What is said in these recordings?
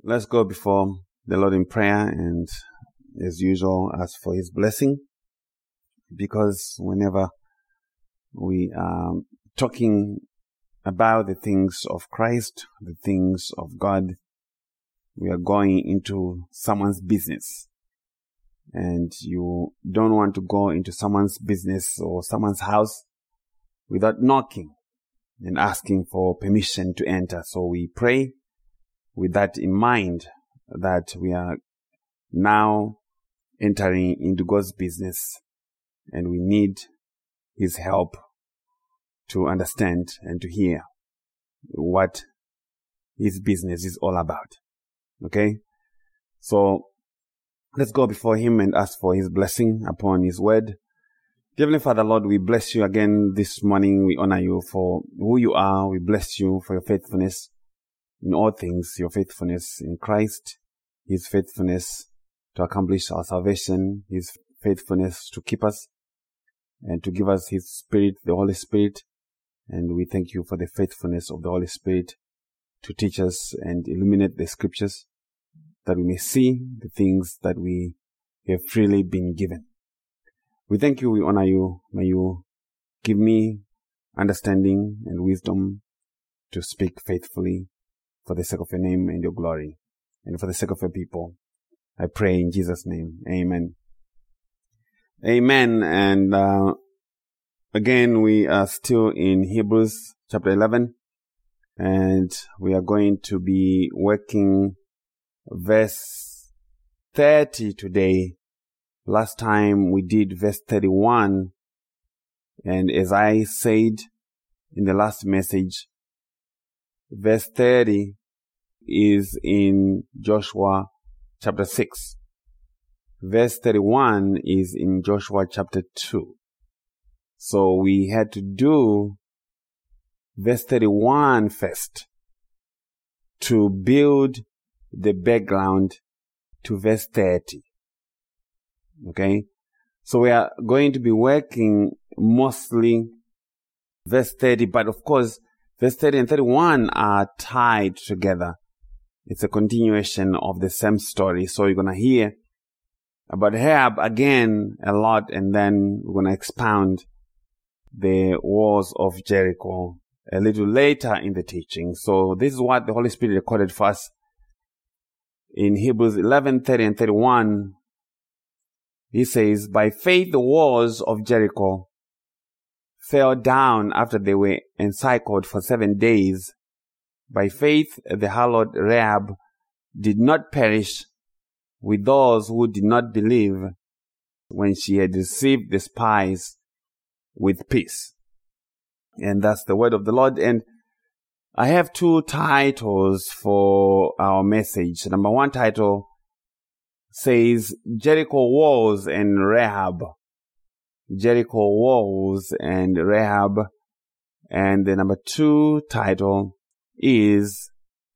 Let's go before the Lord in prayer and, as usual, ask for His blessing. Because whenever we are talking about the things of Christ, the things of God, we are going into someone's business. And you don't want to go into someone's business or someone's house without knocking and asking for permission to enter. So we pray with that in mind, that we are now entering into God's business and we need His help to understand and to hear what His business is all about. Okay? So let's go before Him and ask for His blessing upon His word. Heavenly Father, Lord, we bless You again this morning. We honor You for who You are. We bless You for Your faithfulness in all things, Your faithfulness in Christ, His faithfulness to accomplish our salvation, His faithfulness to keep us and to give us His Spirit, the Holy Spirit. And we thank You for the faithfulness of the Holy Spirit to teach us and illuminate the Scriptures, that we may see the things that we have freely been given. We thank You, we honor You. May You give me understanding and wisdom to speak faithfully for the sake of Your name and Your glory, and for the sake of Your people. I pray in Jesus' name. Amen. Amen. And again, we are still in Hebrews chapter 11, and we are going to be working verse 30 today. Last time we did verse 31, and as I said in the last message, verse 30 is in Joshua chapter 6. Verse 31 is in Joshua chapter 2. So we had to do verse 31 first to build the background to verse 30. Okay? So we are going to be working mostly verse 30, but of course, verse 30 and 31 are tied together. It's a continuation of the same story. So you're going to hear about Rahab again a lot, and then we're going to expound the walls of Jericho a little later in the teaching. So this is what the Holy Spirit recorded for us in Hebrews 11, 30 and 31. He says, "By faith the walls of Jericho fell down after they were encircled for 7 days. By faith the harlot Rahab did not perish with those who did not believe when she had received the spies with peace." And that's the word of the Lord. And I have two titles for our message. Number one title says Jericho Walls and Rahab. Jericho Walls and Rahab. And the number two title is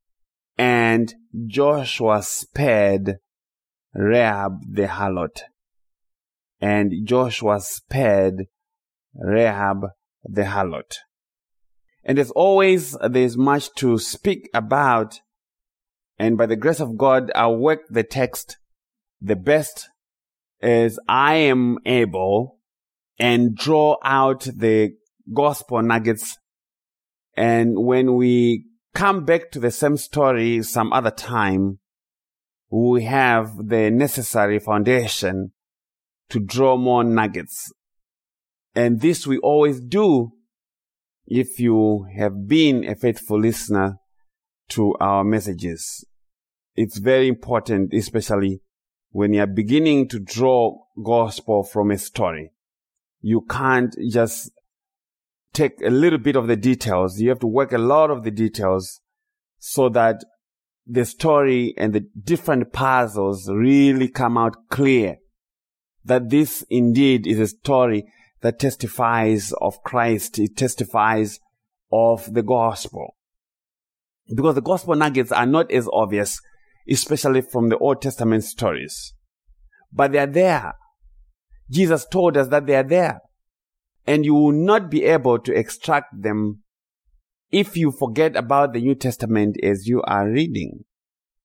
And Joshua Spared Rahab the harlot. And Joshua spared Rahab the harlot. And as always, there's much to speak about. And by the grace of God, I'll work the text the best as I am able and draw out the gospel nuggets. And when we come back to the same story some other time, we have the necessary foundation to draw more nuggets. And this we always do if you have been a faithful listener to our messages. It's very important, especially when you are beginning to draw gospel from a story. You can't just take a little bit of the details. You have to work a lot of the details so that the story and the different puzzles really come out clear. That this indeed is a story that testifies of Christ. It testifies of the gospel. Because the gospel nuggets are not as obvious, especially from the Old Testament stories. But they are there. Jesus told us that they are there. And you will not be able to extract them if you forget about the New Testament as you are reading.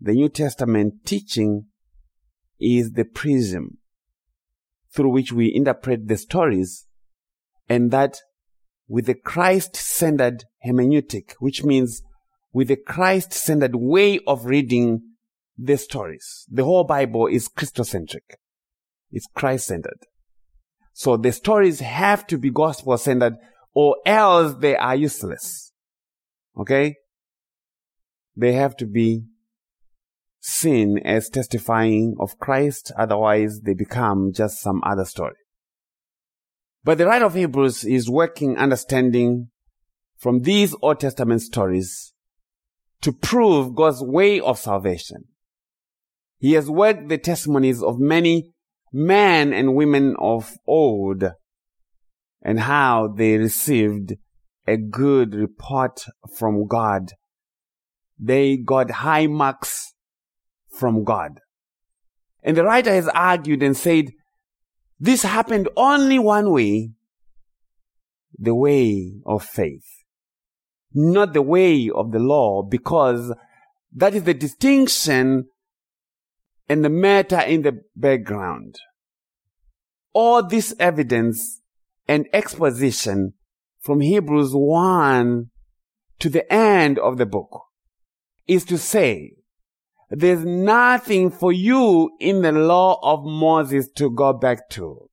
the New Testament teaching is the prism through which we interpret the stories, and that with a Christ-centered hermeneutic, which means with a Christ-centered way of reading the stories. The whole Bible is Christocentric. It's Christ-centered. So the stories have to be gospel-centered, or else they are useless. Okay? They have to be seen as testifying of Christ, otherwise they become just some other story. But the writer of Hebrews is working understanding from these Old Testament stories to prove God's way of salvation. He has worked the testimonies of many men and women of old and how they received a good report from God. They got high marks from God. And the writer has argued and said, this happened only one way, the way of faith, not the way of the law, because that is the distinction and the matter in the background. All this evidence and exposition from Hebrews 1 to the end of the book is to say, there's nothing for you in the law of Moses to go back to.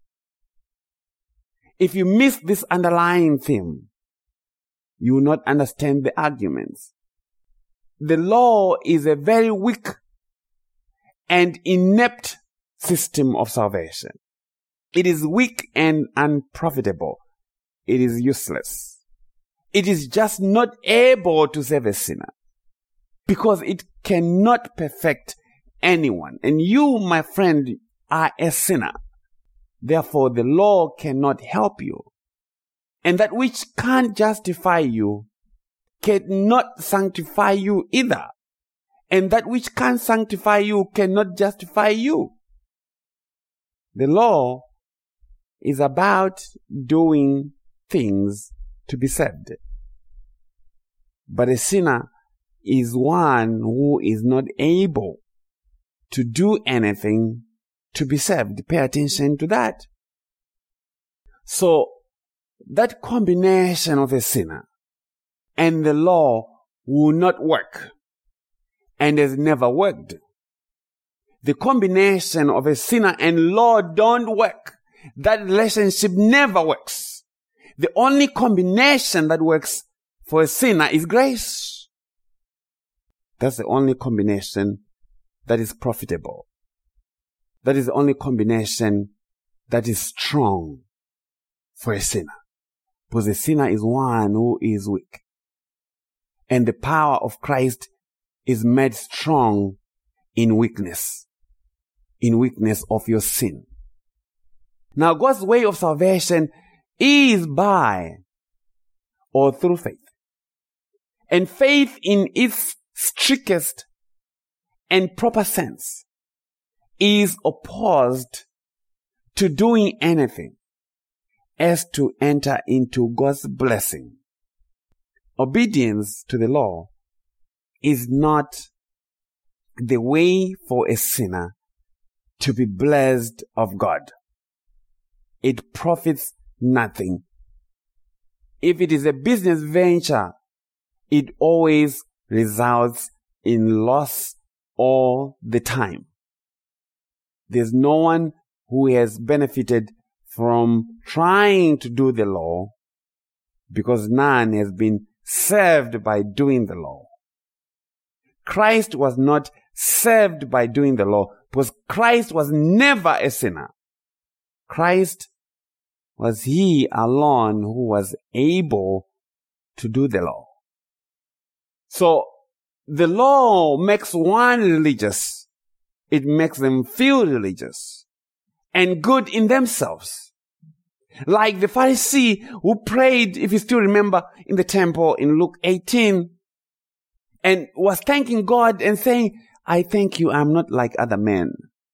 If you miss this underlying theme, you will not understand the arguments. The law is a very weak and inept system of salvation. It is weak and unprofitable. It is useless. It is just not able to save a sinner, because it cannot perfect anyone. And you, my friend, are a sinner. Therefore, the law cannot help you. And that which can't justify you cannot sanctify you either. And that which can't sanctify you cannot justify you. The law is about doing things to be saved. But a sinner is one who is not able to do anything to be saved. Pay attention to that. So, that combination of a sinner and the law will not work, and has never worked. The combination of a sinner and law don't work. That relationship never works. The only combination that works for a sinner is grace. That's the only combination that is profitable. That is the only combination that is strong for a sinner. Because a sinner is one who is weak. And the power of Christ is made strong in weakness of your sin. Now, God's way of salvation is by or through faith. And faith in its strictest and proper sense is opposed to doing anything as to enter into God's blessing. Obedience to the law is not the way for a sinner to be blessed of God. It profits nothing. If it is a business venture, it always results in loss all the time. There's no one who has benefited from trying to do the law, because none has been saved by doing the law. Christ was not saved by doing the law, because Christ was never a sinner. Christ was he alone who was able to do the law. So, the law makes one religious. It makes them feel religious and good in themselves. Like the Pharisee who prayed, if you still remember, in the temple in Luke 18, and was thanking God and saying, I thank you, I'm not like other men.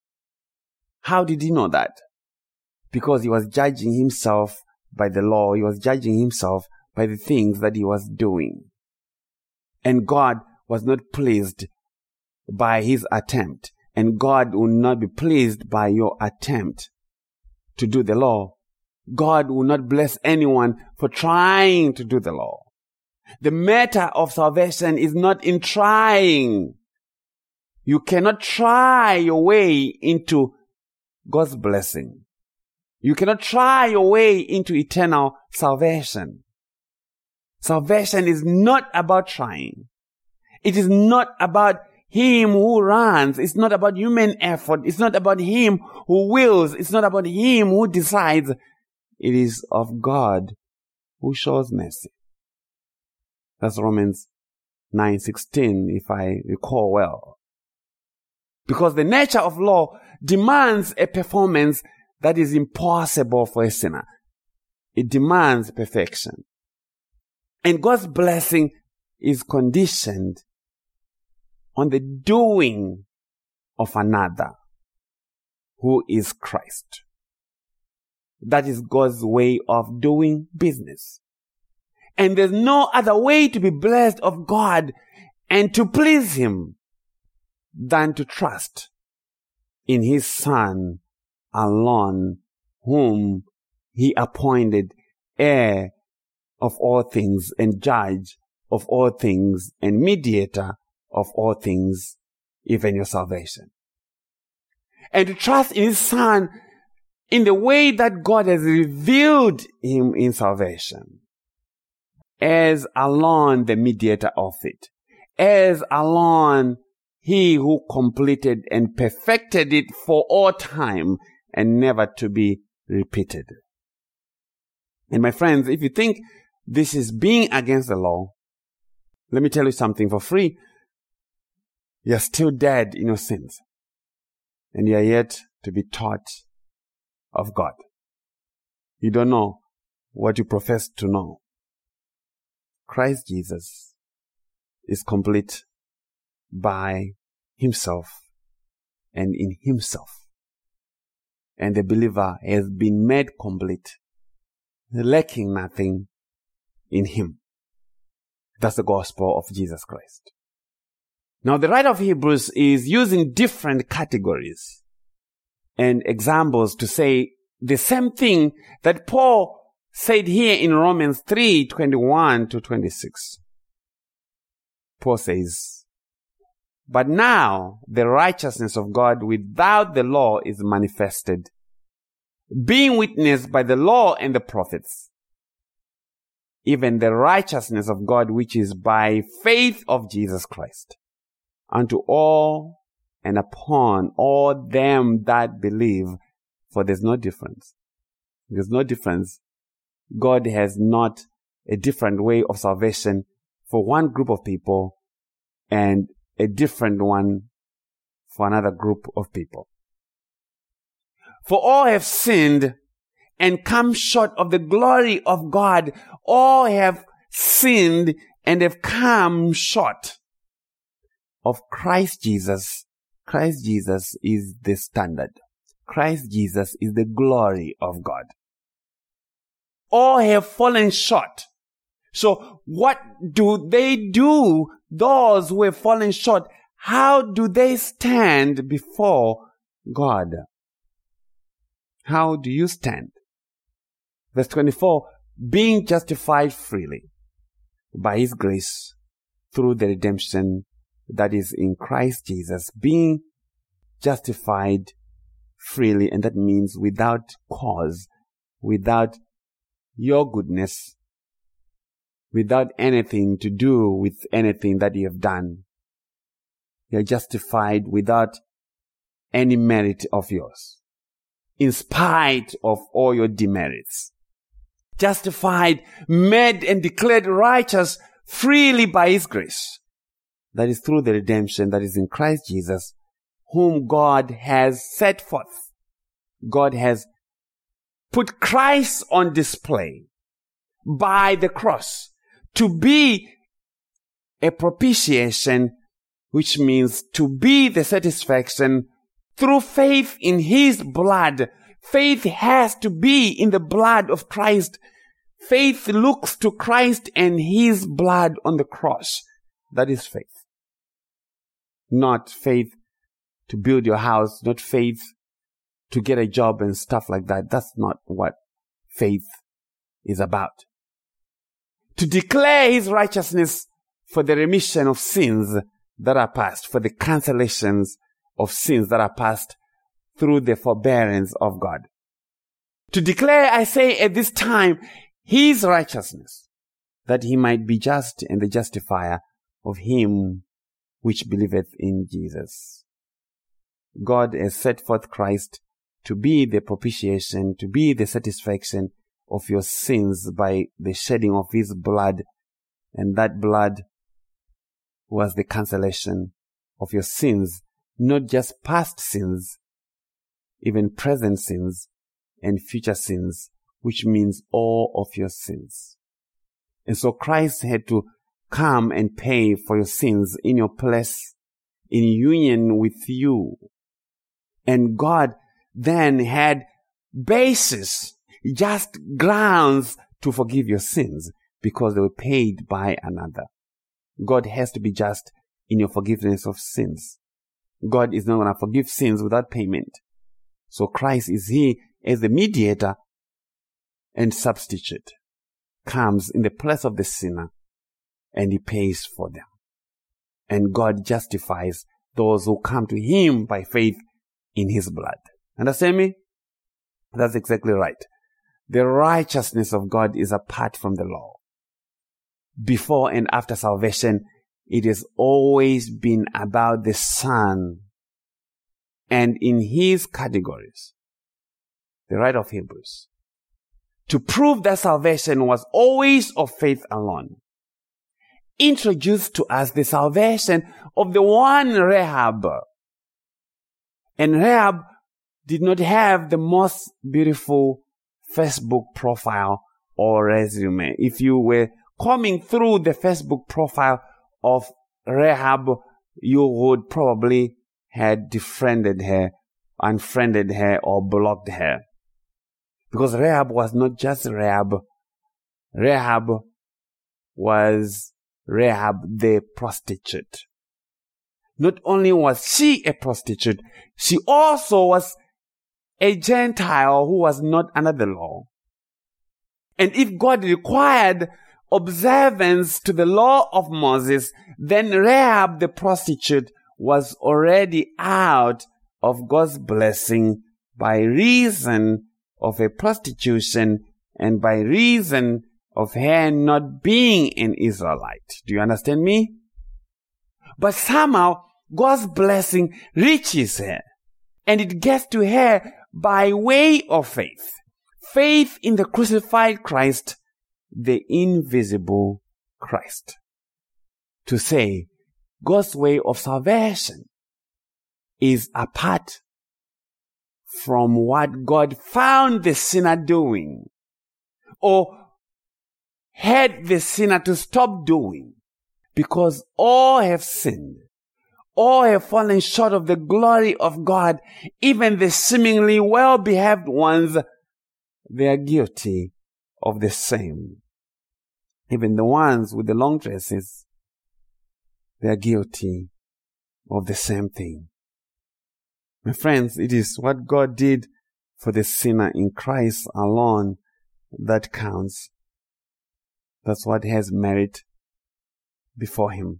How did he know that? Because he was judging himself by the law. He was judging himself by the things that he was doing. And God was not pleased by his attempt, and God will not be pleased by your attempt to do the law. God will not bless anyone for trying to do the law. The matter of salvation is not in trying. You cannot try your way into God's blessing. You cannot try your way into eternal salvation. Salvation is not about trying. It is not about him who runs. It's not about human effort. It's not about him who wills. It's not about him who decides. It is of God who shows mercy. That's Romans 9:16, if I recall well. Because the nature of law demands a performance that is impossible for a sinner. It demands perfection. And God's blessing is conditioned on the doing of another, who is Christ. That is God's way of doing business. And there's no other way to be blessed of God and to please him than to trust in his Son alone, whom he appointed heir of all things and judge of all things and mediator of all things, even your salvation. And to trust in his Son in the way that God has revealed him in salvation, as alone the mediator of it, as alone he who completed and perfected it for all time and never to be repeated. And my friends, if you think this is being against the law, let me tell you something for free. You're still dead in your sins, and you are yet to be taught of God. You don't know what you profess to know. Christ Jesus is complete by himself and in himself. And the believer has been made complete, lacking nothing in him. That's the gospel of Jesus Christ. Now, the writer of Hebrews is using different categories and examples to say the same thing that Paul said here in Romans 3:21-26. Paul says, "But now the righteousness of God without the law is manifested, being witnessed by the law and the prophets, even the righteousness of God which is by faith of Jesus Christ, unto all and upon all them that believe, for there's no difference." There's no difference. God has not a different way of salvation for one group of people and a different one for another group of people. For all have sinned and come short of the glory of God. All have sinned and have come short of Christ Jesus. Christ Jesus is the standard. Christ Jesus is the glory of God. All have fallen short. So what do they do, those who have fallen short? How do they stand before God? How do you stand? Verse 24, being justified freely by his grace through the redemption that is in Christ Jesus, being justified freely, and that means without cause, without your goodness, without anything to do with anything that you have done. You're justified without any merit of yours, in spite of all your demerits. Justified, made and declared righteous freely by his grace. That is through the redemption that is in Christ Jesus, whom God has set forth. God has put Christ on display by the cross to be a propitiation, which means to be the satisfaction through faith in his blood. Faith has to be in the blood of Christ. Faith looks to Christ and his blood on the cross. That is faith. Not faith to build your house, not faith to get a job and stuff like that. That's not what faith is about. To declare his righteousness for the remission of sins that are past, for the cancellations of sins that are past through the forbearance of God. To declare, I say, at this time, his righteousness, that he might be just and the justifier of him which believeth in Jesus. God has set forth Christ to be the propitiation, to be the satisfaction of your sins by the shedding of his blood. And that blood was the cancellation of your sins, not just past sins, even present sins and future sins, which means all of your sins. And so Christ had to come and pay for your sins in your place, in union with you. And God then had basis, just grounds to forgive your sins because they were paid by another. God has to be just in your forgiveness of sins. God is not going to forgive sins without payment. So Christ is here as the mediator and substitute, comes in the place of the sinner and he pays for them. And God justifies those who come to him by faith in his blood. Understand me? That's exactly right. The righteousness of God is apart from the law. Before and after salvation, it has always been about the Son. And in his categories, the writer of Hebrews, to prove that salvation was always of faith alone, introduced to us the salvation of the one Rahab. And Rahab did not have the most beautiful Facebook profile or resume. If you were coming through the Facebook profile of Rahab, you would probably have defriended her, unfriended her, or blocked her. Because Rahab was not just Rahab. Rahab was Rahab the prostitute. Not only was she a prostitute, she also was a Gentile who was not under the law. And if God required observance to the law of Moses, then Rahab the prostitute was already out of God's blessing by reason of a prostitution and by reason of her not being an Israelite. Do you understand me? But somehow God's blessing reaches her and it gets to her by way of faith. Faith in the crucified Christ, the invisible Christ. To say God's way of salvation is apart from what God found the sinner doing or had the sinner to stop doing, because all have sinned. All have fallen short of the glory of God. Even the seemingly well-behaved ones, they are guilty of the same. Even the ones with the long dresses, they are guilty of the same thing. My friends, it is what God did for the sinner in Christ alone that counts. That's what has merit before him.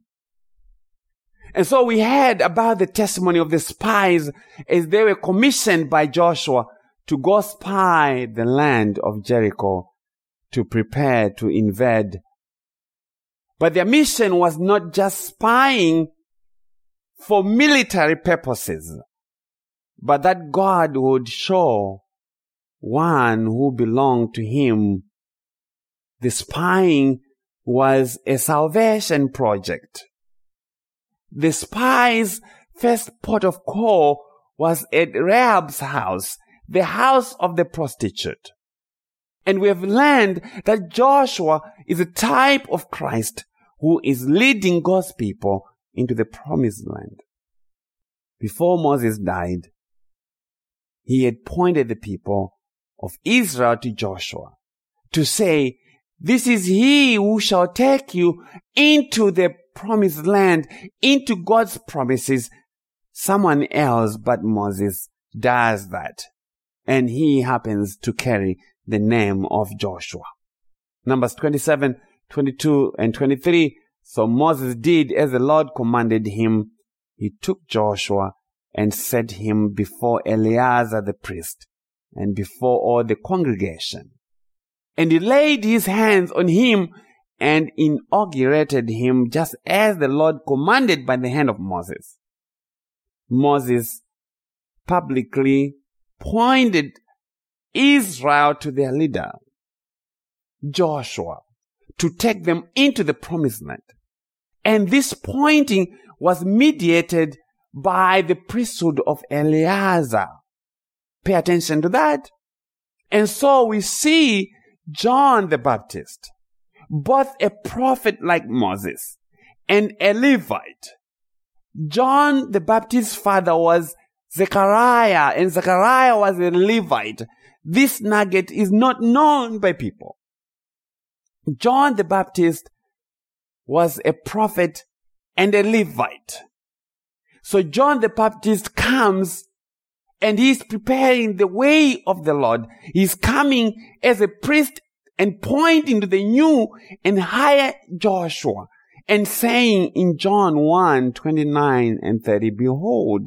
And so we heard about the testimony of the spies as they were commissioned by Joshua to go spy the land of Jericho to prepare to invade. But their mission was not just spying for military purposes, but that God would show one who belonged to him. The spying was a salvation project. The spies' first port of call was at Rahab's house, the house of the prostitute. And we have learned that Joshua is a type of Christ who is leading God's people into the promised land. Before Moses died, he had pointed the people of Israel to Joshua to say, This is he who shall take you into the promised land, into God's promises. Someone else but Moses does that. And he happens to carry the name of Joshua. Numbers 27, 22, and 23. So Moses did as the Lord commanded him. He took Joshua and set him before Eleazar the priest and before all the congregation. And he laid his hands on him and inaugurated him just as the Lord commanded by the hand of Moses. Moses publicly pointed Israel to their leader, Joshua, to take them into the promised land. And this pointing was mediated by the priesthood of Eleazar. Pay attention to that. And so we see John the Baptist, both a prophet like Moses and a Levite. John the Baptist's father was Zechariah, and Zechariah was a Levite. This nugget is not known by people. John the Baptist was a prophet and a Levite. So John the Baptist comes and he's preparing the way of the Lord. He's coming as a priest and pointing to the new and higher Joshua and saying in John 1, 29 and 30, behold.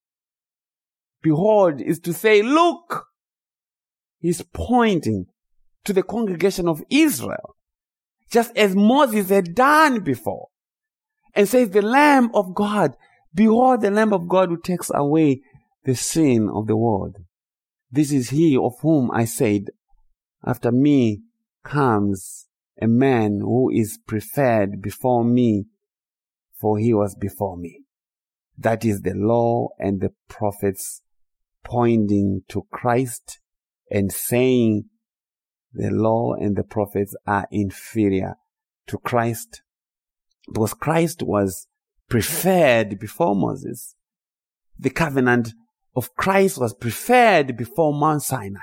Behold is to say, look. He's pointing to the congregation of Israel, just as Moses had done before, and says, the Lamb of God, behold the Lamb of God who takes away the sin of the world. This is he of whom I said, after me comes a man who is preferred before me, for he was before me. That is the law and the prophets pointing to Christ and saying the law and the prophets are inferior to Christ, because Christ was preferred before Moses. The covenant of Christ was preferred before Mount Sinai.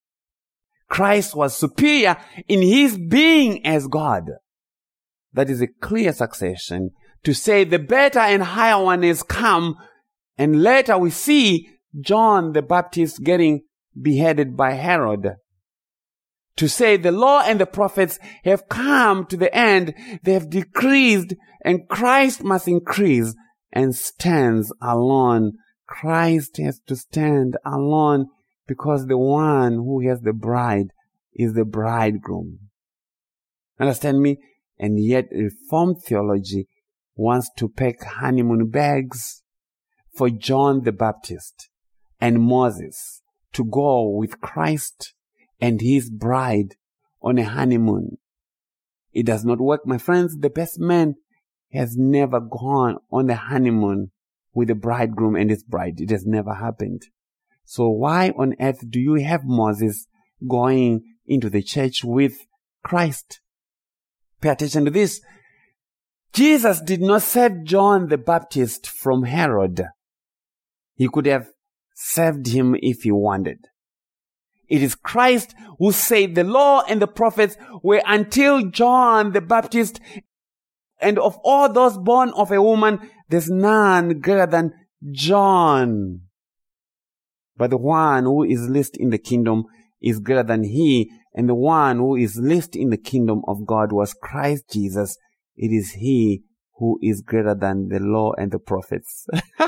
Christ was superior in his being as God. That is a clear succession to say the better and higher one has come, and later we see John the Baptist getting beheaded by Herod. To say the law and the prophets have come to the end, they have decreased, and Christ must increase and stands alone. Christ has to stand alone because the one who has the bride is the bridegroom. Understand me? And yet Reformed theology wants to pack honeymoon bags for John the Baptist and Moses to go with Christ and his bride on a honeymoon. It does not work, my friends. The best man has never gone on a honeymoon with the bridegroom and his bride. It has never happened. So why on earth do you have Moses going into the church with Christ? Pay attention to this. Jesus did not save John the Baptist from Herod. He could have saved him if he wanted. It is Christ who said the law and the prophets were until John the Baptist, and of all those born of a woman, there's none greater than John. But the one who is least in the kingdom is greater than he, and the one who is least in the kingdom of God was Christ Jesus. It is he who is greater than the law and the prophets.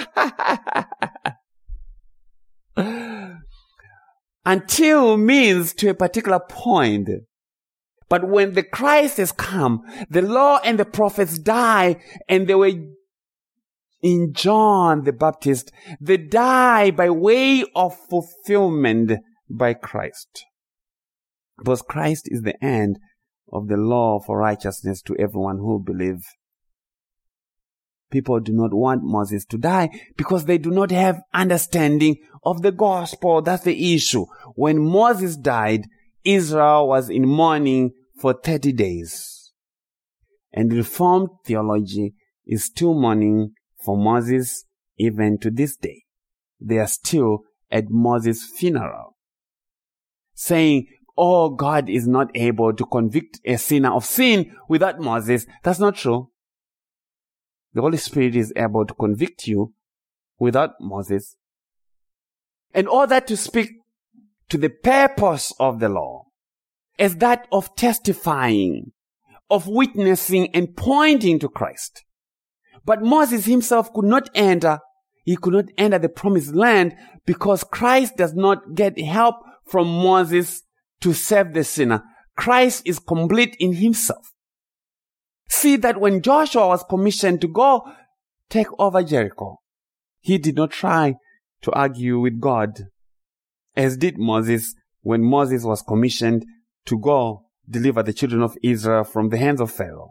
Until means to a particular point. But when the Christ has come, the law and the prophets die, and they were in John the Baptist. They die by way of fulfillment by Christ. Because Christ is the end of the law for righteousness to everyone who believes. People do not want Moses to die because they do not have understanding of the gospel. That's the issue. When Moses died, Israel was in mourning for 30 days. And Reformed theology is still mourning for Moses even to this day. They are still at Moses' funeral, saying oh, God is not able to convict a sinner of sin without Moses. That's not true. The Holy Spirit is able to convict you without Moses. And all that to speak to the purpose of the law is that of testifying, of witnessing and pointing to Christ. But Moses himself could not enter. He could not enter the promised land because Christ does not get help from Moses to save the sinner. Christ is complete in himself. See that when Joshua was commissioned to go take over Jericho, he did not try to argue with God, as did Moses when Moses was commissioned to go deliver the children of Israel from the hands of Pharaoh.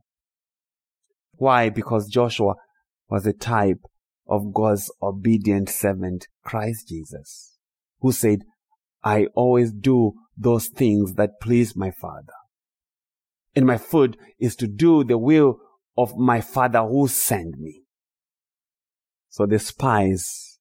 Why? Because Joshua was a type of God's obedient servant, Christ Jesus, who said, I always do those things that please my Father. And my food is to do the will of my Father who sent me. So the spies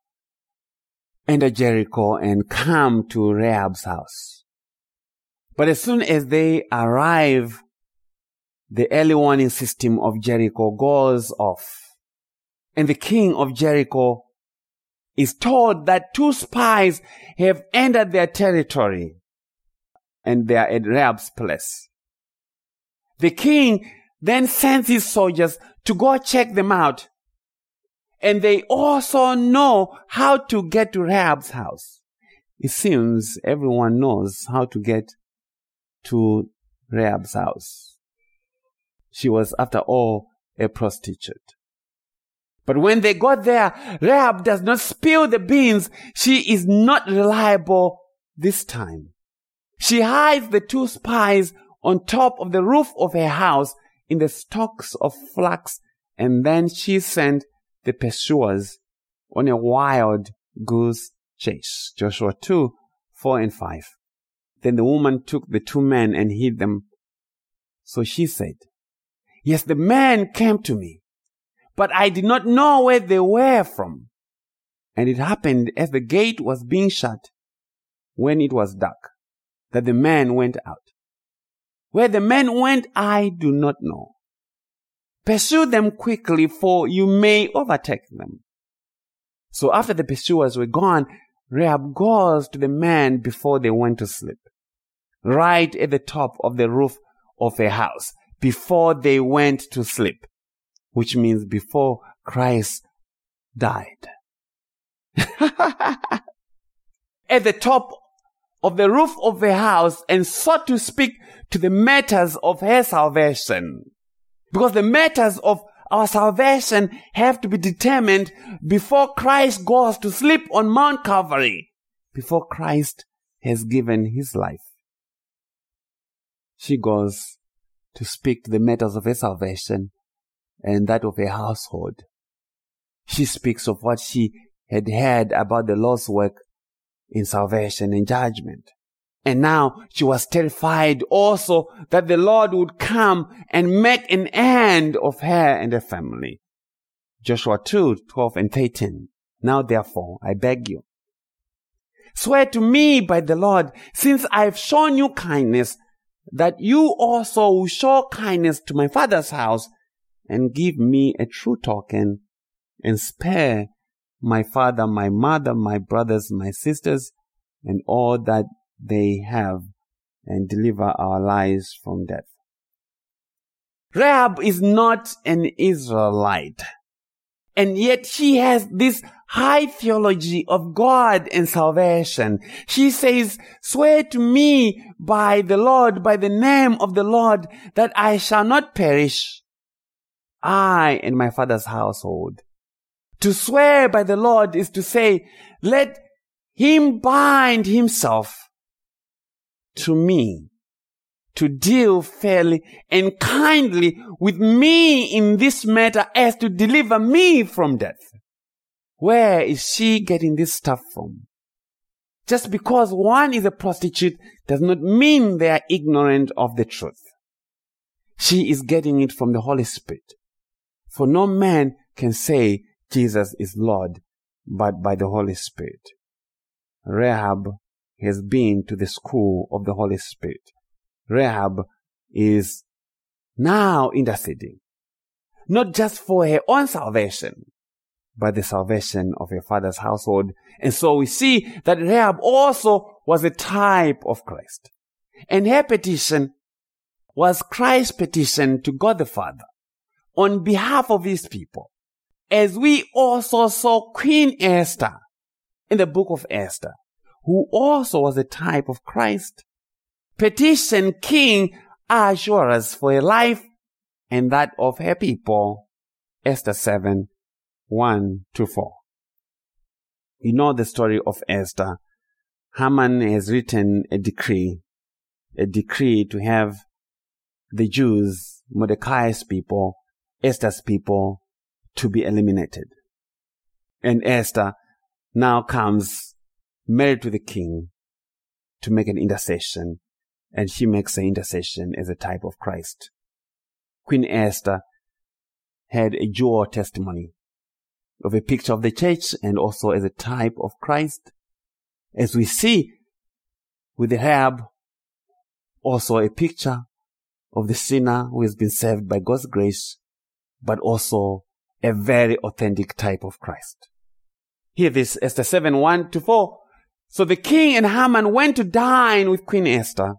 enter Jericho and come to Rahab's house. But as soon as they arrive, the early warning system of Jericho goes off. And the king of Jericho is told that 2 spies have entered their territory and they are at Rahab's place. The king then sends his soldiers to go check them out. And they also know how to get to Rahab's house. It seems everyone knows how to get to Rahab's house. She was, after all, a prostitute. But when they got there, Rahab does not spill the beans. She is not reliable this time. She hides the 2 spies on top of the roof of her house in the stalks of flax, and then she sent the pursuers on a wild goose chase. Joshua 2, 4 and 5. Then the woman took the 2 men and hid them. So she said, yes, the men came to me, but I did not know where they were from. And it happened as the gate was being shut, when it was dark, that the men went out. Where the men went, I do not know. Pursue them quickly, for you may overtake them. So after the pursuers were gone, Rahab goes to the men before they went to sleep, right at the top of the roof of her house, before they went to sleep, which means before Christ died. At the top of the roof of her house, and sought to speak to the matters of her salvation. Because the matters of our salvation have to be determined before Christ goes to sleep on Mount Calvary, before Christ has given his life. She goes to speak to the matters of her salvation and that of her household. She speaks of what she had heard about the Lord's work in salvation and judgment. And now she was terrified also that the Lord would come and make an end of her and her family. Joshua 2, 12 and 13. Now therefore, I beg you, swear to me by the Lord, since I have shown you kindness, that you also will show kindness to my father's house, and give me a true token, and spare my father, my mother, my brothers, my sisters, and all that they have, and deliver our lives from death. Rahab is not an Israelite, and yet she has this high theology of God and salvation. She says, swear to me by the Lord, by the name of the Lord, that I shall not perish, I and my father's household. To swear by the Lord is to say, let him bind himself to me, to deal fairly and kindly with me in this matter as to deliver me from death. Where is she getting this stuff from? Just because one is a prostitute does not mean they are ignorant of the truth. She is getting it from the Holy Spirit. For no man can say Jesus is Lord but by the Holy Spirit. Rahab has been to the school of the Holy Spirit. Rahab is now interceding, not just for her own salvation, but the salvation of her father's household. And so we see that Rahab also was a type of Christ. And her petition was Christ's petition to God the Father on behalf of his people. As we also saw Queen Esther in the book of Esther, who also was a type of Christ, petition King Ahasuerus for her life and that of her people. Esther 7, 1-4. You know the story of Esther. Haman has written a decree to have the Jews, Mordecai's people, Esther's people, to be eliminated. And Esther now comes married to the king to make an intercession, and she makes an intercession as a type of Christ. Queen Esther had a dual testimony of a picture of the church and also as a type of Christ. As we see with Rahab, also a picture of the sinner who has been saved by God's grace, but also a very authentic type of Christ. Hear this, Esther 7, 1-4. So the king and Haman went to dine with Queen Esther.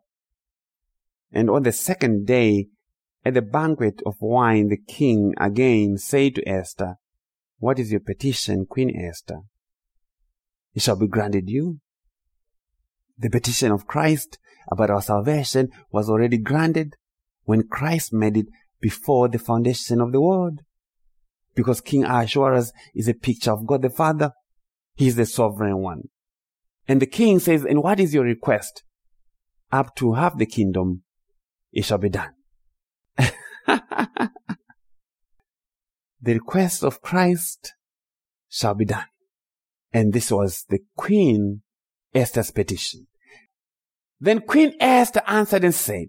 And on the second day, at the banquet of wine, the king again said to Esther, "What is your petition, Queen Esther? It shall be granted you." The petition of Christ about our salvation was already granted when Christ made it before the foundation of the world. Because King Ahasuerus is a picture of God the Father. He is the sovereign one. And the king says, "And what is your request? Up to half the kingdom, it shall be done." The request of Christ shall be done. And this was the Queen Esther's petition. Then Queen Esther answered and said,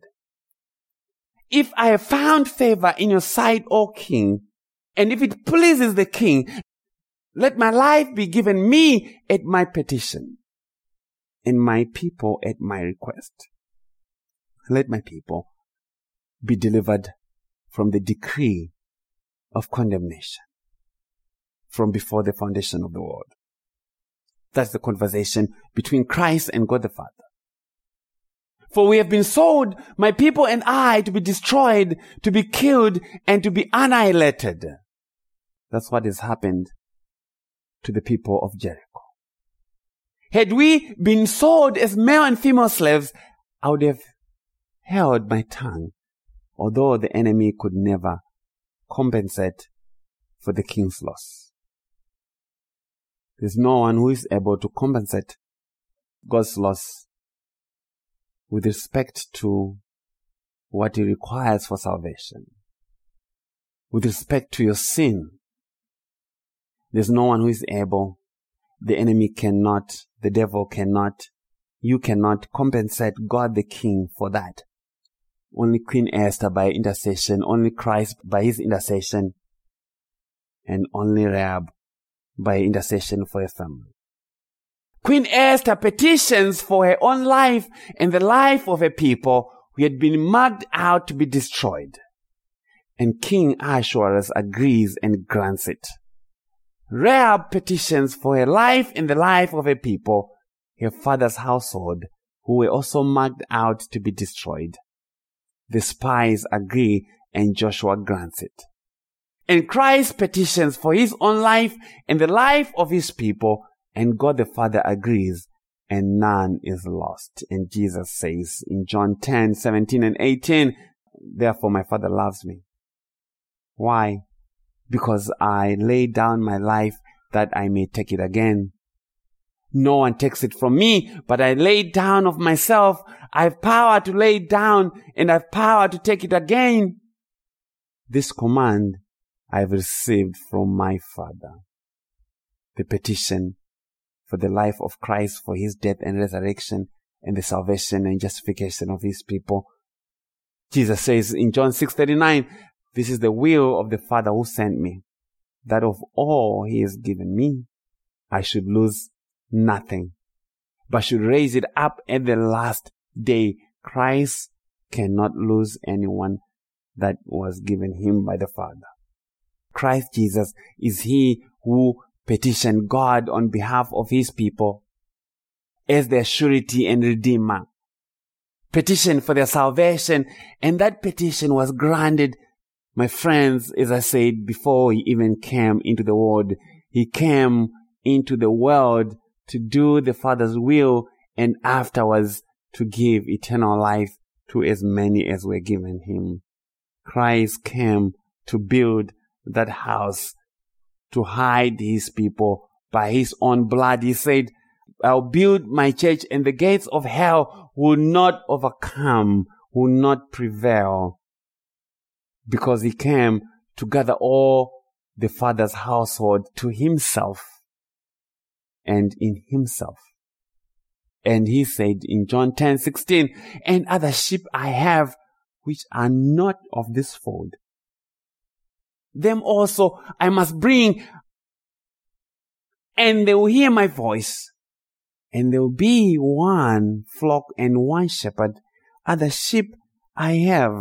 "If I have found favor in your sight, O king, and if it pleases the king, let my life be given me at my petition, and my people at my request. Let my people be delivered from the decree of condemnation from before the foundation of the world." That's the conversation between Christ and God the Father. "For we have been sold, my people and I, to be destroyed, to be killed, and to be annihilated." That's what has happened to the people of Jericho. Had we been sold as male and female slaves, I would have held my tongue, although the enemy could never compensate for the king's loss. There's no one who is able to compensate God's loss with respect to what he requires for salvation. With respect to your sin, there's no one who is able. The enemy cannot, the devil cannot, you cannot compensate God the King for that. Only Queen Esther by intercession, only Christ by his intercession, and only Rahab by intercession for her family. Queen Esther petitions for her own life and the life of her people who had been marked out to be destroyed. And King Ahasuerus agrees and grants it. Rahab petitions for her life and the life of her people, her father's household, who were also marked out to be destroyed. The spies agree and Joshua grants it. And Christ petitions for his own life and the life of his people, and God the Father agrees, and none is lost. And Jesus says in John 10, 17 and 18, "Therefore my Father loves me." Why? Because I lay down my life that I may take it again. No one takes it from me, but I lay it down of myself. I have power to lay it down, and I have power to take it again. This command I have received from my Father. The petition for the life of Christ, for his death and resurrection, and the salvation and justification of his people. Jesus says in John 6:39, "This is the will of the Father who sent me, that of all he has given me, I should lose nothing, but should raise it up at the last day. Christ cannot lose anyone that was given him by the Father. Christ Jesus is he who petitioned God on behalf of his people as their surety and redeemer. Petition for their salvation, and that petition was granted. My friends, as I said before, he even came into the world. He came into the world to do the Father's will, and afterwards to give eternal life to as many as were given him. Christ came to build that house, to hide his people by his own blood. He said, I'll build my church, and the gates of hell will not overcome, will not prevail. Because he came to gather all the Father's household to himself and in himself. And he said in John 10:16, and other sheep I have which are not of this fold. Them also I must bring, and they will hear my voice, and there will be one flock and one shepherd. Other sheep I have.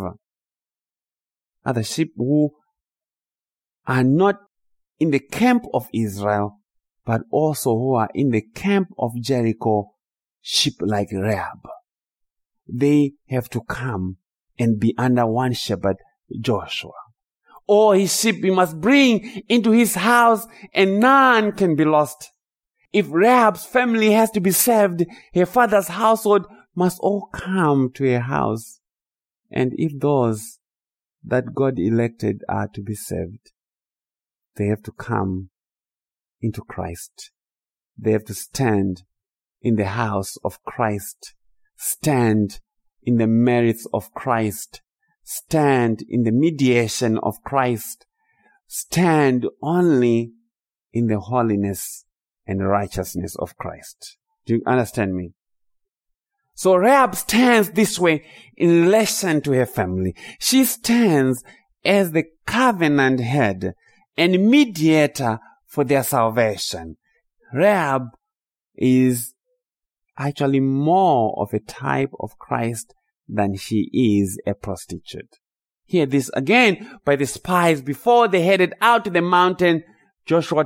Other sheep who are not in the camp of Israel, but also who are in the camp of Jericho, sheep like Rahab. They have to come and be under one shepherd, Joshua. All his sheep he must bring into his house, and none can be lost. If Rahab's family has to be saved, her father's household must all come to her house. And if those that God elected are to be saved, they have to come into Christ. They have to stand in the house of Christ, stand in the merits of Christ, stand in the mediation of Christ, stand only in the holiness and righteousness of Christ. Do you understand me? So Rahab stands this way in relation to her family. She stands as the covenant head and mediator for their salvation. Rahab is actually more of a type of Christ than she is a prostitute. Hear this again by the spies before they headed out to the mountain. Joshua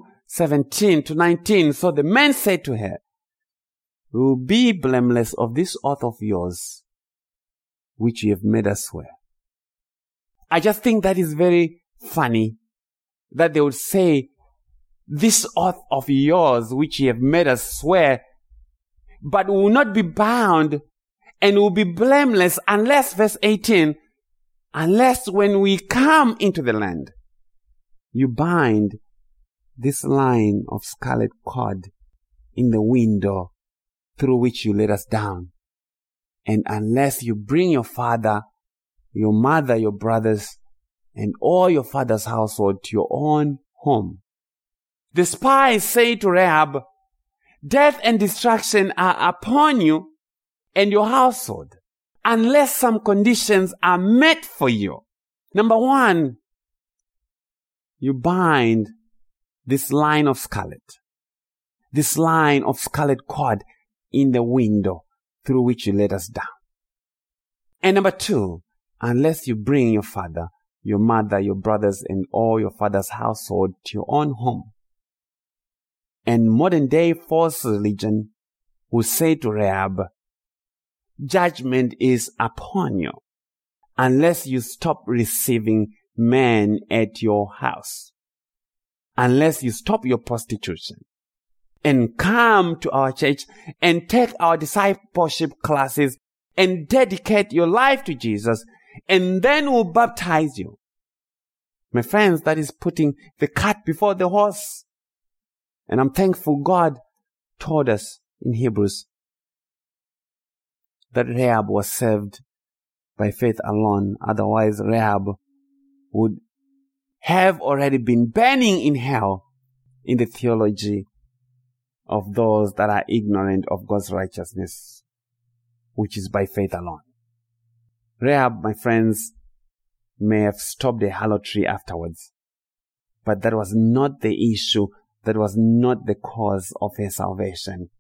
2:17-19. So the men said to her, we will be blameless of this oath of yours, which you have made us swear. I just think that is very funny that they would say, this oath of yours, which you have made us swear, but we will not be bound and will be blameless unless, verse 18, unless when we come into the land, you bind this line of scarlet cord in the window through which you let us down. And unless you bring your father, your mother, your brothers, and all your father's household to your own home. The spies say to Rahab, death and destruction are upon you and your household, unless some conditions are met for you. Number one, you bind this line of scarlet cord in the window through which you let us down. And number two, unless you bring your father, your mother, your brothers, and all your father's household to your own home. And modern day false religion will say to Rahab, judgment is upon you unless you stop receiving men at your house, unless you stop your prostitution and come to our church and take our discipleship classes and dedicate your life to Jesus, and then we'll baptize you. My friends, that is putting the cart before the horse. And I'm thankful God told us in Hebrews that Rahab was saved by faith alone. Otherwise, Rahab would have already been burning in hell in the theology of those that are ignorant of God's righteousness, which is by faith alone. Rahab, my friends, may have stopped the harlotry afterwards, but that was not the issue. That was not the cause of her salvation.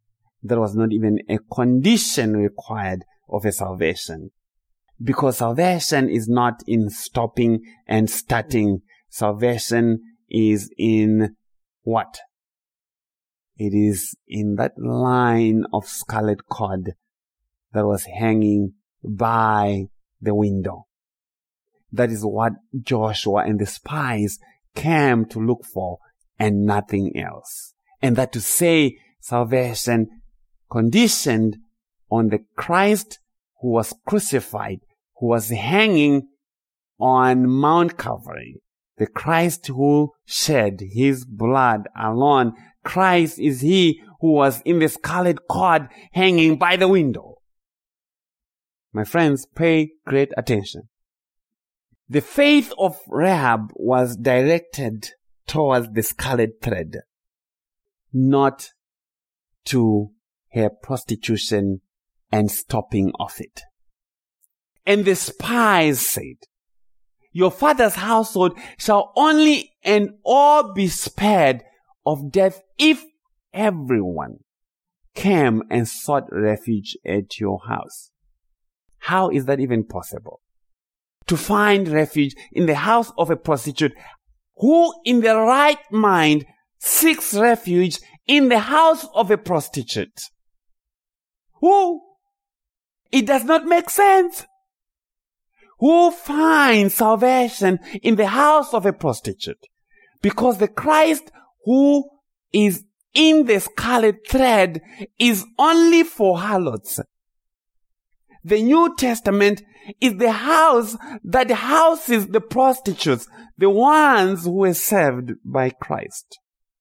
There was not even a condition required of a salvation. Because salvation is not in stopping and starting. Salvation is in what? It is in that line of scarlet cord that was hanging by the window. That is what Joshua and the spies came to look for, and nothing else. And that to say salvation conditioned on the Christ who was crucified, who was hanging on Mount Calvary, the Christ who shed his blood alone. Christ is he who was in the scarlet cord hanging by the window. My friends, pay great attention. The faith of Rahab was directed towards the scarlet thread, not to her prostitution and stopping of it. And the spies said, your father's household shall only and all be spared of death if everyone came and sought refuge at your house. How is that even possible? To find refuge in the house of a prostitute, who in their right mind seeks refuge in the house of a prostitute? Who? It does not make sense. Who finds salvation in the house of a prostitute? Because the Christ who is in the scarlet thread is only for harlots. The New Testament is the house that houses the prostitutes, the ones who were saved by Christ.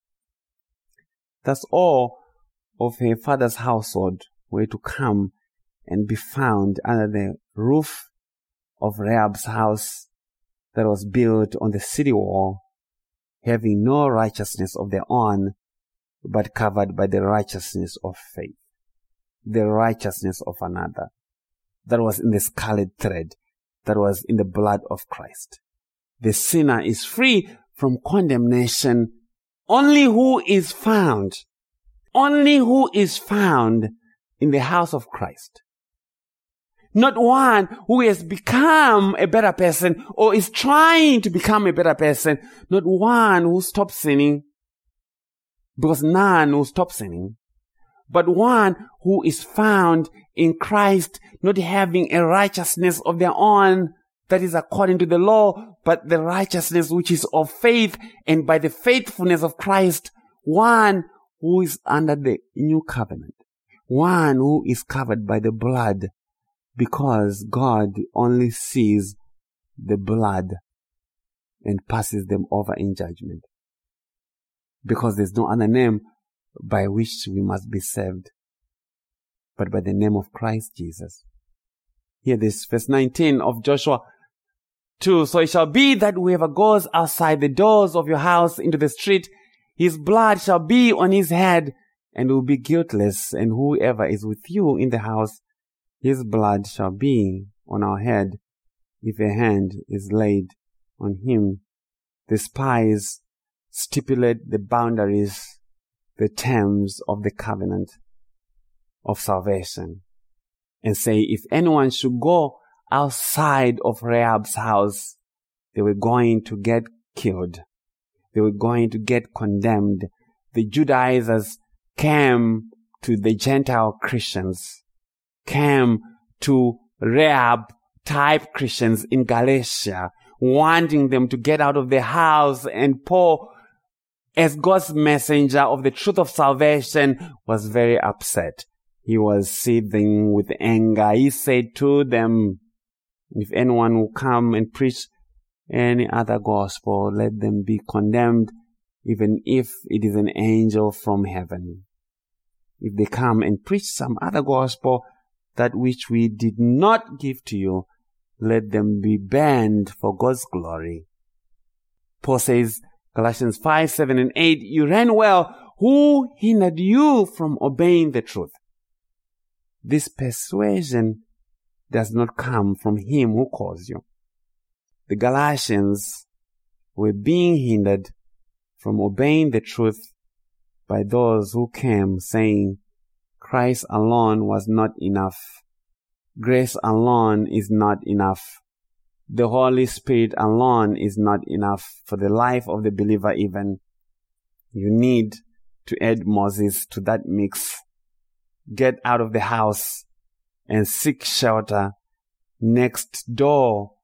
Thus all of her father's household were to come and be found under the roof of Rahab's house that was built on the city wall, having no righteousness of their own, but covered by the righteousness of faith, the righteousness of another, that was in the scarlet thread, that was in the blood of Christ. The sinner is free from condemnation only who is found in the house of Christ. Not one who has become a better person or is trying to become a better person. Not one who stops sinning, because none will stop sinning. But one who is found in Christ, not having a righteousness of their own that is according to the law, but the righteousness which is of faith, and by the faithfulness of Christ, one who is under the new covenant, one who is covered by the blood, because God only sees the blood and passes them over in judgment. Because there's no other name by which we must be saved, but by the name of Christ Jesus. Here this verse 19 of Joshua 2. So it shall be that whoever goes outside the doors of your house into the street, his blood shall be on his head and will be guiltless. And whoever is with you in the house, his blood shall be on our head if a hand is laid on him. The spies stipulate the boundaries, the terms of the covenant of salvation, and say if anyone should go outside of Rahab's house, they were going to get killed. They were going to get condemned. The Judaizers came to the Gentile Christians, came to Rahab-type Christians in Galatia, wanting them to get out of their house. And Paul, as God's messenger of the truth of salvation, was very upset. He was seething with anger. He said to them, if anyone will come and preach any other gospel, let them be condemned, even if it is an angel from heaven. If they come and preach some other gospel, that which we did not give to you, let them be banned for God's glory. Paul says, Galatians 5, 7, and 8, you ran well. Who hindered you from obeying the truth? This persuasion does not come from him who calls you. The Galatians were being hindered from obeying the truth by those who came saying, Christ alone was not enough. Grace alone is not enough. The Holy Spirit alone is not enough for the life of the believer even. You need to add Moses to that mix. Get out of the house and seek shelter next door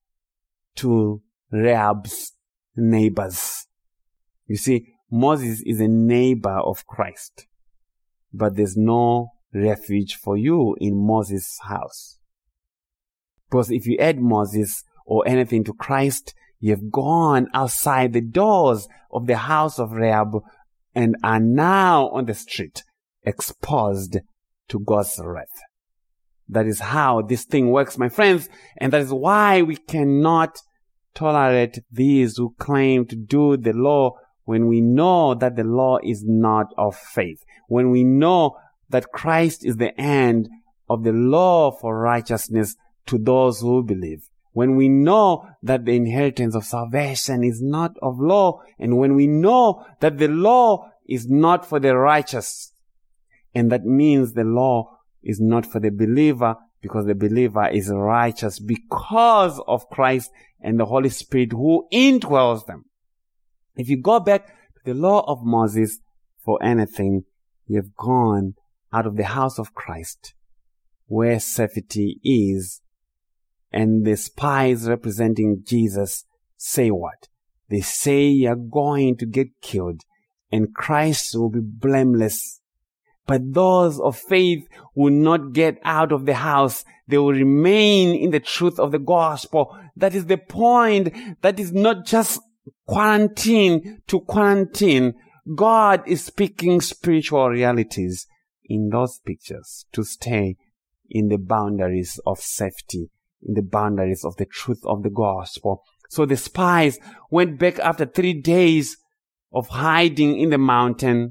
to Rahab's neighbors. You see, Moses is a neighbor of Christ, but there's no refuge for you in Moses' house. Because if you add Moses or anything to Christ, you've gone outside the doors of the house of Rahab and are now on the street, exposed to God's wrath. That is how this thing works, my friends, and that is why we cannot tolerate these who claim to do the law when we know that the law is not of faith, when we know that Christ is the end of the law for righteousness to those who believe, when we know that the inheritance of salvation is not of law, and when we know that the law is not for the righteous, and that means the law is not for the believer, because the believer is righteous because of Christ and the Holy Spirit who indwells them. If you go back to the law of Moses for anything, you've gone out of the house of Christ, where safety is. And the spies representing Jesus say what? They say you're going to get killed and Christ will be blameless. But those of faith will not get out of the house. They will remain in the truth of the gospel. That is the point. That is not just quarantine to quarantine. God is speaking spiritual realities in those pictures to stay in the boundaries of safety, in the boundaries of the truth of the gospel. So the spies went back after 3 days of hiding in the mountain,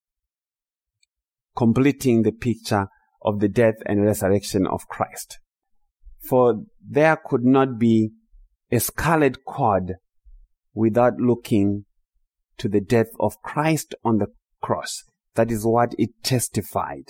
completing the picture of the death and resurrection of Christ. For there could not be a scarlet cord without looking to the death of Christ on the cross. That is what it testified.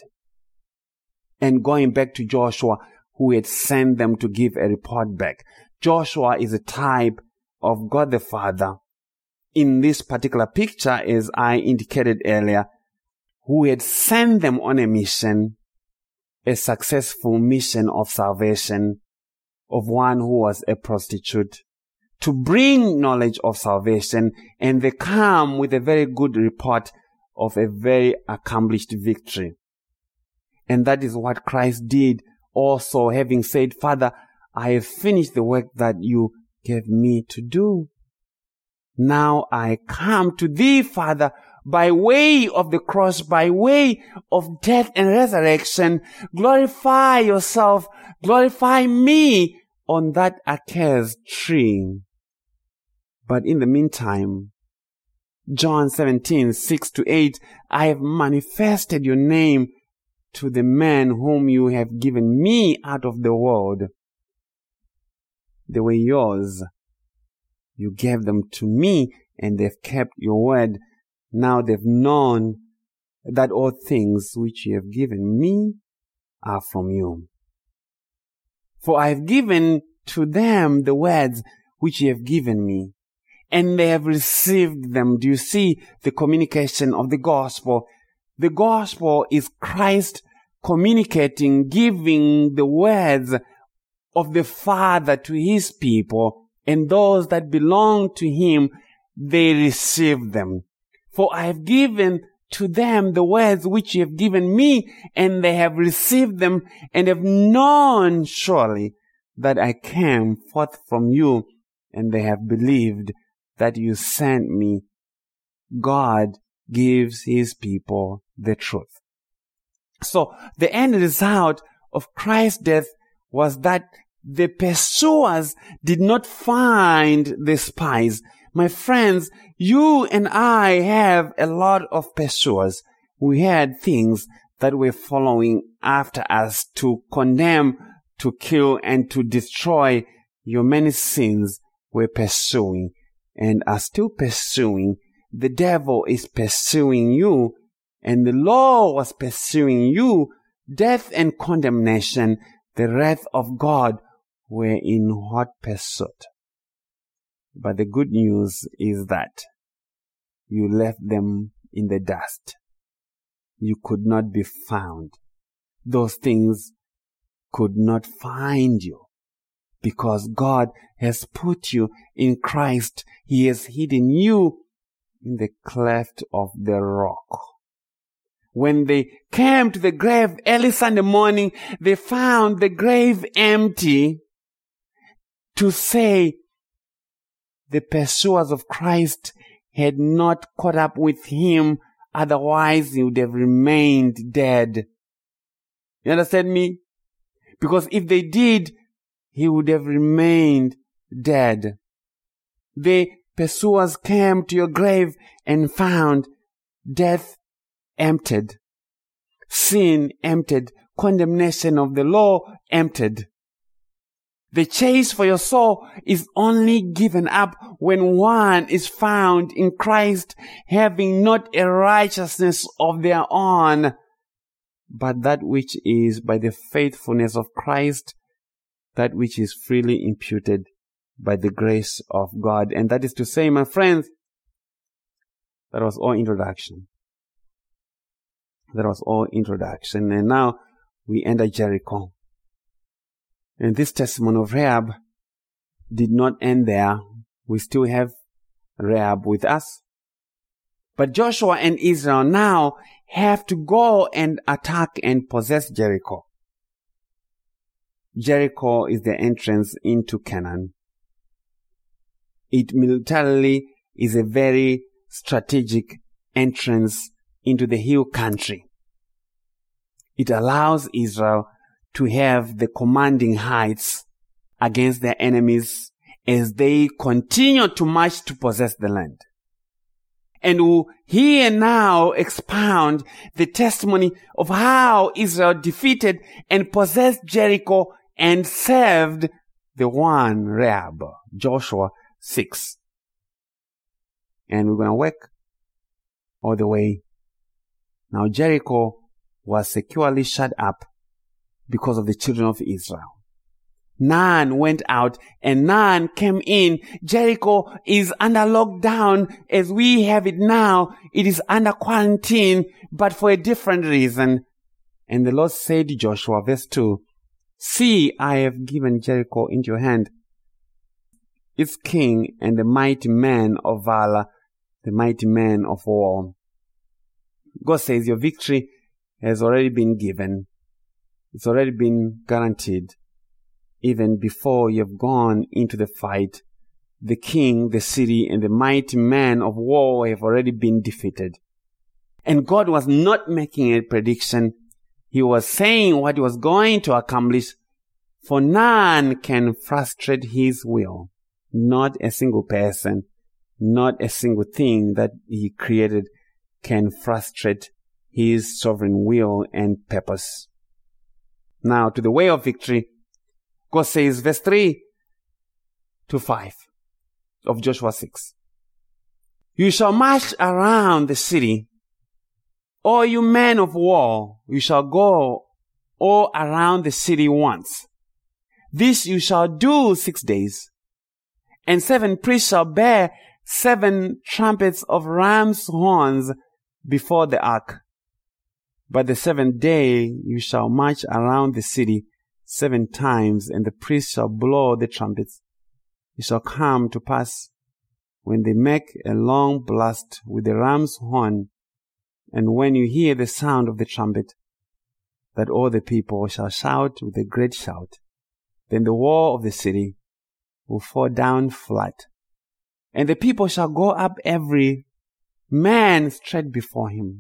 And going back to Joshua, who had sent them to give a report back. Joshua is a type of God the Father. In this particular picture, as I indicated earlier, who had sent them on a mission, a successful mission of salvation, of one who was a prostitute, to bring knowledge of salvation, and they come with a very good report of a very accomplished victory. And that is what Christ did also, having said, Father, I have finished the work that you gave me to do. Now I come to thee, Father, by way of the cross, by way of death and resurrection. Glorify yourself, glorify me on that accursed tree. But in the meantime, John 17:6-8, I have manifested your name to the men whom you have given me out of the world. They were yours. You gave them to me, and they've kept your word. Now they've known that all things which you have given me are from you. For I have given to them the words which you have given me, and they have received them. Do you see the communication of the gospel? The gospel is Christ communicating, giving the words of the Father to his people, and those that belong to him, they receive them. For I have given to them the words which you have given me, and they have received them, and have known surely that I came forth from you, and they have believed that you sent me. God gives his people the truth. So the end result of Christ's death was that the pursuers did not find the spies. My friends, you and I have a lot of pursuers. We had things that were following after us to condemn, to kill, and to destroy. Your many sins were pursuing and are still pursuing. The devil is pursuing you, and the law was pursuing you Death and condemnation, the wrath of God, were in hot pursuit. But the good news is that you left them in the dust. You could not be found. Those things could not find you because God has put you in Christ. He has hidden you in the cleft of the rock. When they came to the grave early Sunday morning, they found the grave empty to say the pursuers of Christ had not caught up with him, otherwise he would have remained dead. You understand me? Because if they did, he would have remained dead. The pursuers came to your grave and found death emptied, sin emptied, condemnation of the law emptied. The chase for your soul is only given up when one is found in Christ, having not a righteousness of their own, but that which is by the faithfulness of Christ, that which is freely imputed by the grace of God. And that is to say, my friends, that was all introduction. That was all introduction. And now we enter Jericho. And this testimony of Rahab did not end there. We still have Rahab with us. But Joshua and Israel now have to go and attack and possess Jericho. Jericho is the entrance into Canaan. It militarily is a very strategic entrance into the hill country. It allows Israel to have the commanding heights against their enemies as they continue to march to possess the land. And we'll here now expound the testimony of how Israel defeated and possessed Jericho and saved the one Rahab, Joshua 6. And we're going to work all the way. Now Jericho was securely shut up because of the children of Israel. None went out and none came in. Jericho is under lockdown as we have it now. It is under quarantine, but for a different reason. And the Lord said to Joshua, verse 2, "See, I have given Jericho into your hand, its king and the mighty man of valor, the mighty man of war." God says your victory has already been given. It's already been guaranteed. Even before you have gone into the fight, the king, the city, and the mighty man of war have already been defeated. And God was not making a prediction. He was saying what he was going to accomplish, for none can frustrate his will. Not a single person, not a single thing that he created can frustrate his sovereign will and purpose. Now, to the way of victory, God says, verse 3 to 5 of Joshua 6. "You shall march around the city, all you men of war, you shall go all around the city once. This you shall do 6 days. And 7 priests shall bear 7 trumpets of ram's horns before the ark. But the 7th day you shall march around the city 7 times, and the priests shall blow the trumpets. It shall come to pass, when they make a long blast with the ram's horn, and when you hear the sound of the trumpet, that all the people shall shout with a great shout. Then the wall of the city will fall down flat, and the people shall go up every man straight before him."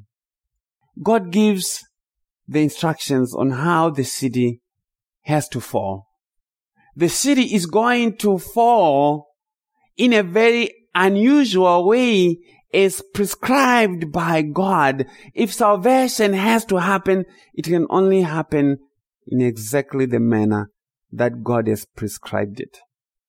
God gives the instructions on how the city has to fall. The city is going to fall in a very unusual way as prescribed by God. If salvation has to happen, it can only happen in exactly the manner that God has prescribed it.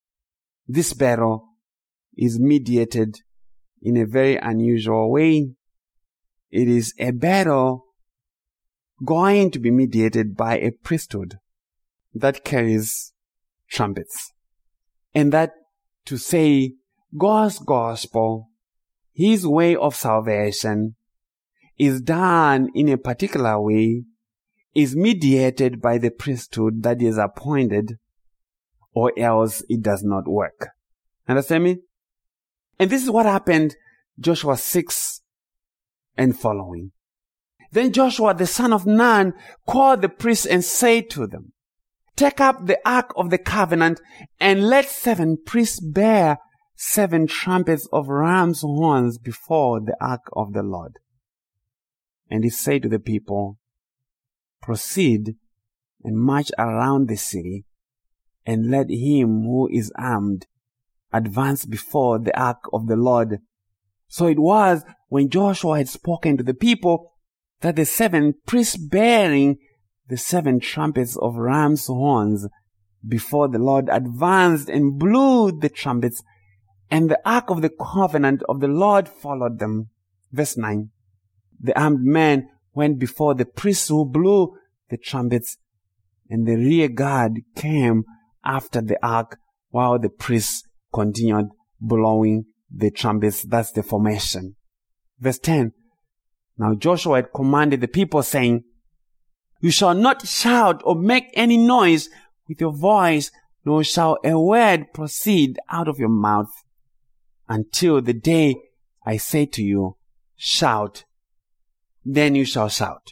This battle is mediated in a very unusual way. It is a battle going to be mediated by a priesthood that carries trumpets. And that to say God's gospel, His way of salvation, is done in a particular way, is mediated by the priesthood that is appointed, or else it does not work. Understand me? And this is what happened Joshua 6 and following. Then Joshua the son of Nun called the priests and said to them, "Take up the ark of the covenant and let 7 priests bear 7 trumpets of ram's horns before the ark of the Lord." And he said to the people, "Proceed and march around the city, and let him who is armed advance before the ark of the Lord." So it was when Joshua had spoken to the people that the 7 priests bearing the 7 trumpets of ram's horns before the Lord advanced and blew the trumpets, and the ark of the covenant of the Lord followed them. Verse 9. The armed men went before the priests who blew the trumpets, and the rear guard came after the ark while the priests continued blowing the trumpets. That's the formation. Verse 10. Now Joshua had commanded the people, saying, "You shall not shout or make any noise with your voice, nor shall a word proceed out of your mouth until the day I say to you, shout, then you shall shout."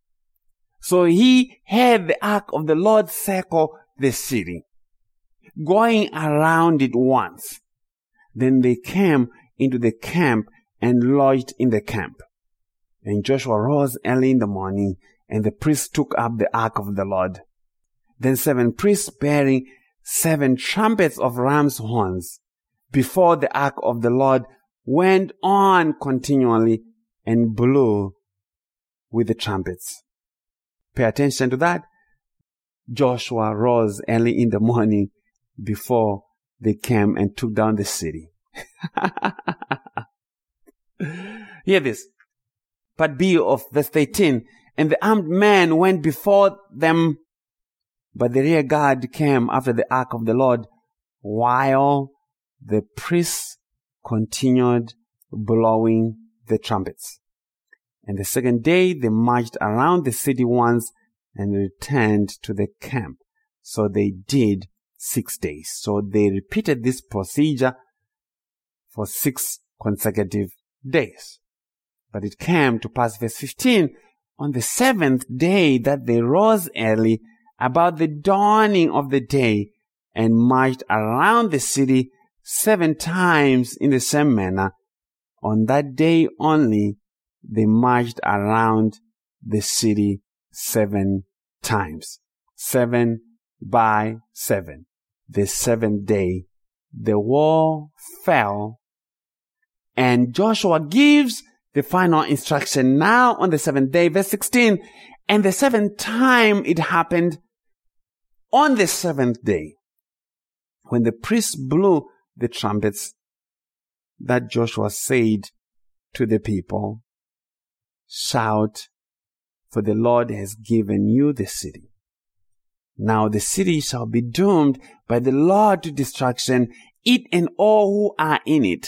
So he had the ark of the Lord circle the city, going around it once. Then they came into the camp and lodged in the camp. And Joshua rose early in the morning, and the priests took up the ark of the Lord. Then 7 priests bearing 7 trumpets of ram's horns before the ark of the Lord went on continually and blew with the trumpets. Pay attention to that. Joshua rose early in the morning before they came and took down the city. Hear this. Part B of verse 18. And the armed men went before them, but the rear guard came after the ark of the Lord, while the priests continued blowing the trumpets. And the second day they marched around the city once and returned to the camp. So they did 6 days. So they repeated this procedure for 6 consecutive days. But it came to pass, verse 15, on the 7th day that they rose early about the dawning of the day and marched around the city 7 times in the same manner. On that day only they marched around the city 7 times. 7 by 7. The 7th day the wall fell, and Joshua gives the final instruction now on the 7th day, verse 16. And the 7th time it happened on the 7th day, when the priests blew the trumpets, that Joshua said to the people, "Shout, for the Lord has given you the city. Now the city shall be doomed by the Lord to destruction, it and all who are in it.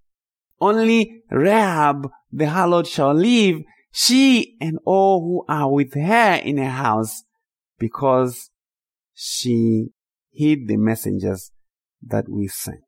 Only Rahab the harlot shall live, she and all who are with her in her house, because she hid the messengers that we sent.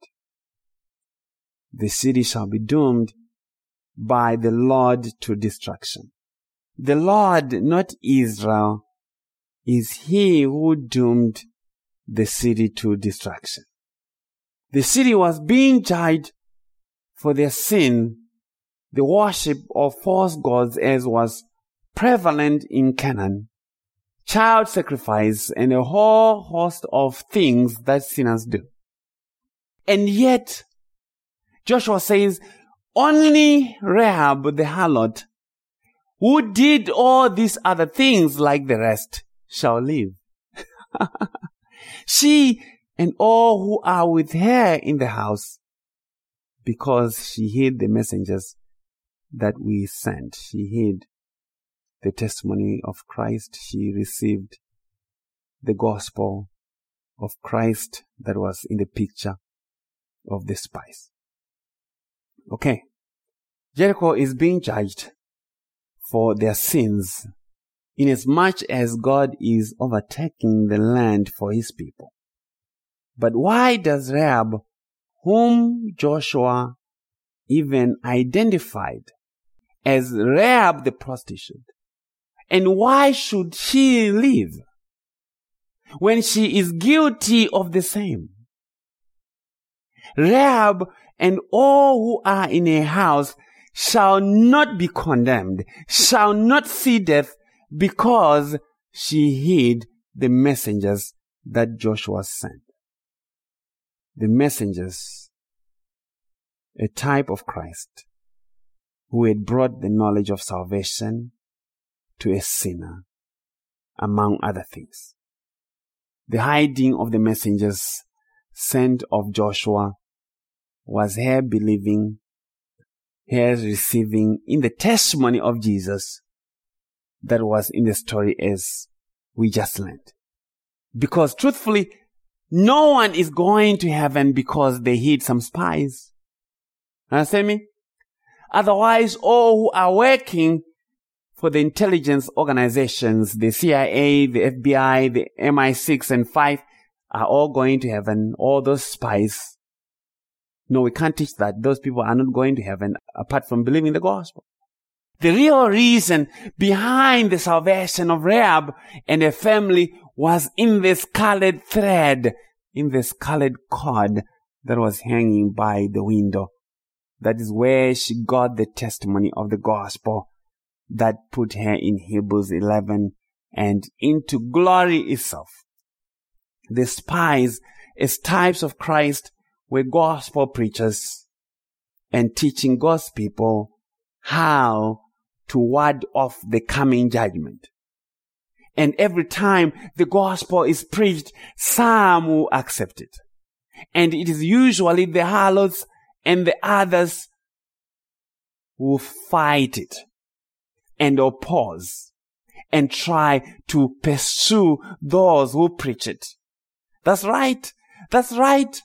The city shall be doomed by the Lord to destruction." The Lord, not Israel, is he who doomed the city to destruction. The city was being judged for their sin, the worship of false gods, as was prevalent in Canaan, child sacrifice, and a whole host of things that sinners do. And yet, Joshua says, only Rahab the harlot, who did all these other things like the rest, shall live. She and all who are with her in the house, because she hid the messengers that we sent. She hid the testimony of Christ. She received the gospel of Christ that was in the picture of the spies. Okay. Jericho is being judged for their sins inasmuch as God is overtaking the land for his people. But why does Rahab, whom Joshua even identified as Rahab the prostitute, and why should she leave when she is guilty of the same? Rahab and all who are in a house shall not be condemned, shall not see death, because she hid the messengers that Joshua sent. The messengers, a type of Christ, who had brought the knowledge of salvation to a sinner, among other things. The hiding of the messengers sent of Joshua was her believing, her receiving in the testimony of Jesus that was in the story as we just learned. Because truthfully, no one is going to heaven because they hid some spies. Understand me? Otherwise, all who are working for the intelligence organizations, the CIA, the FBI, the MI6 and 5, are all going to heaven. All those spies. No, we can't teach that. Those people are not going to heaven apart from believing the gospel. The real reason behind the salvation of Rahab and her family was in the scarlet thread, in the scarlet cord that was hanging by the window. That is where she got the testimony of the gospel that put her in Hebrews 11 and into glory itself. The spies, as types of Christ, were gospel preachers and teaching God's people how to ward off the coming judgment. And every time the gospel is preached, some will accept it. And it is usually the harlots and the others who fight it and oppose and try to pursue those who preach it. That's right. That's right.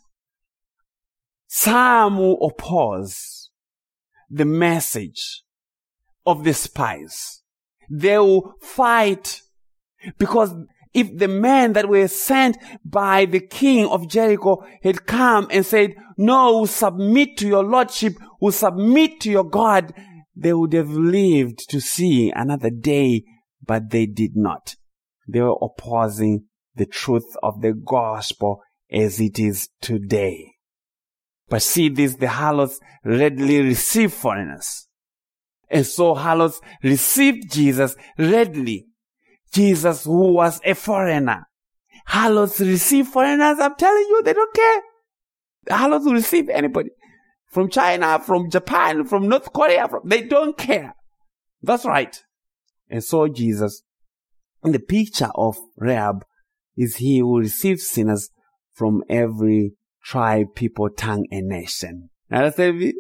Some will oppose the message of the spies. They will fight, because if the men that were sent by the king of Jericho had come and said, no, we'll submit to your lordship, we'll submit to your God, they would have lived to see another day, but they did not. They were opposing the truth of the gospel as it is today. But see this, the harlots readily receive foreigners. And so harlots received Jesus readily. Jesus, who was a foreigner. Harlots receive foreigners, I'm telling you, they don't care. The harlots will receive anybody. From China, from Japan, from North Korea, they don't care. That's right. And so Jesus, in the picture of Rahab, is he who receives sinners from every tribe, people, tongue, and nation. Understand me?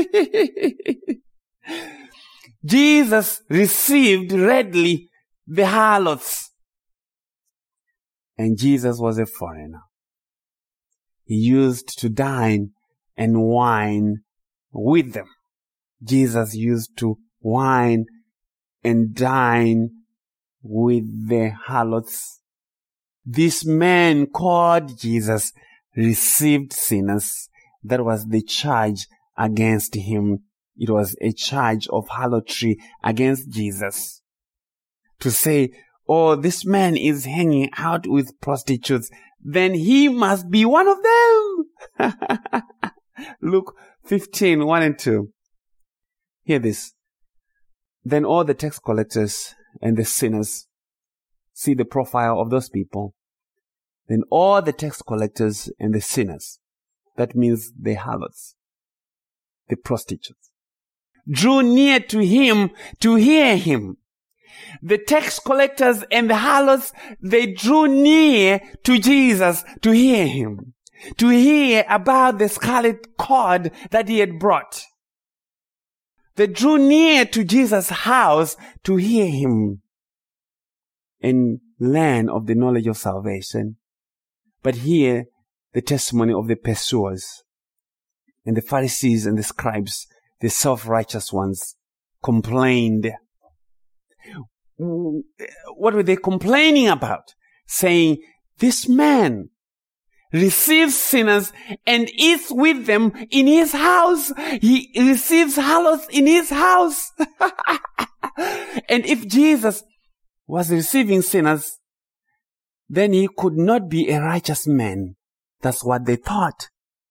Jesus received readily the harlots. And Jesus was a foreigner. He used to dine and wine with them. Jesus used to wine and dine with the harlots. This man called Jesus received sinners. That was the charge against him. It was a charge of harlotry against Jesus. To say, oh, this man is hanging out with prostitutes, then he must be one of them. Luke 15, 1 and 2. Hear this. Then all the tax collectors and the sinners, see the profile of those people. Then all the tax collectors and the sinners, that means the harlots, the prostitutes, drew near to him to hear him. The tax collectors and the harlots, they drew near to Jesus to hear him, to hear about the scarlet cord that he had brought. They drew near to Jesus' house to hear him and learn of the knowledge of salvation. But hear the testimony of the pursuers and the Pharisees and the scribes, the self-righteous ones, complained. What were they complaining about? Saying, this man receives sinners and eats with them in his house. He receives harlots in his house. And if Jesus was receiving sinners, then he could not be a righteous man. That's what they thought.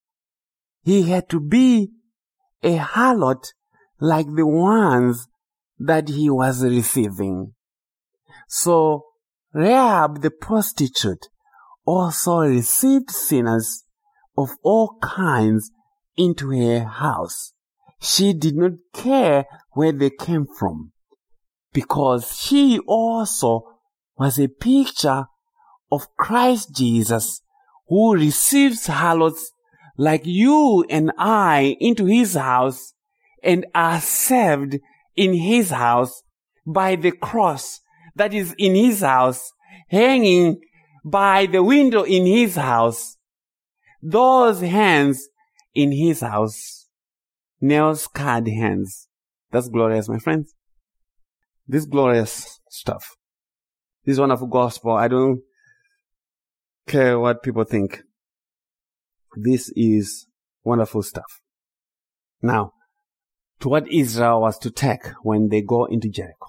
He had to be a harlot like the ones that he was receiving. So Rahab the prostitute also received sinners of all kinds into her house. She did not care where they came from, because she also was a picture of Christ Jesus, who receives harlots like you and I into his house and are saved in his house by the cross that is in his house, hanging by the window in his house, those hands in his house, nail-scarred hands. That's glorious, my friends. This glorious stuff. This wonderful gospel. I don't care what people think. This is wonderful stuff. Now, to what Israel was to take when they go into Jericho.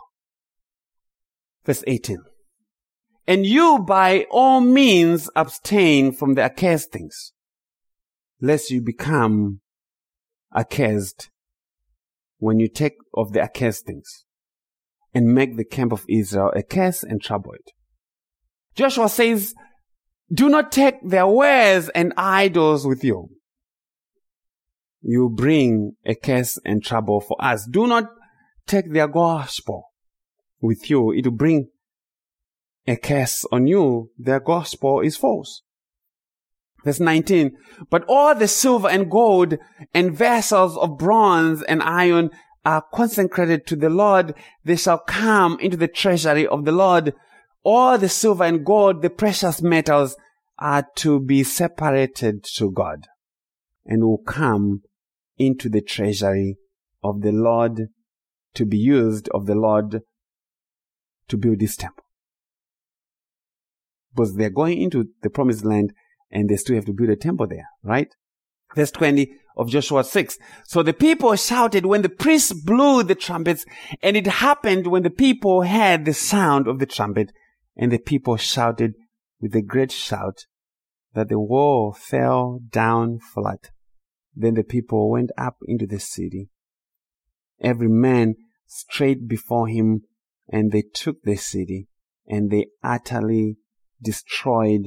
Verse 18. And you by all means abstain from the accursed things, lest you become accursed when you take of the accursed things and make the camp of Israel accursed and troubled. Joshua says, do not take their wares and idols with you. You bring a curse and trouble for us. Do not take their gospel with you. It will bring a curse on you. Their gospel is false. Verse 19. But all the silver and gold and vessels of bronze and iron are consecrated to the Lord. They shall come into the treasury of the Lord. All the silver and gold, the precious metals, are to be separated to God and will come into the treasury of the Lord, to be used of the Lord to build this temple. Because they're going into the promised land and they still have to build a temple there, right? Verse 20 of Joshua 6. So the people shouted when the priests blew the trumpets, and it happened when the people heard the sound of the trumpet, and the people shouted with a great shout, that the wall fell down flat. Then the people went up into the city, every man straight before him, and they took the city, and they utterly destroyed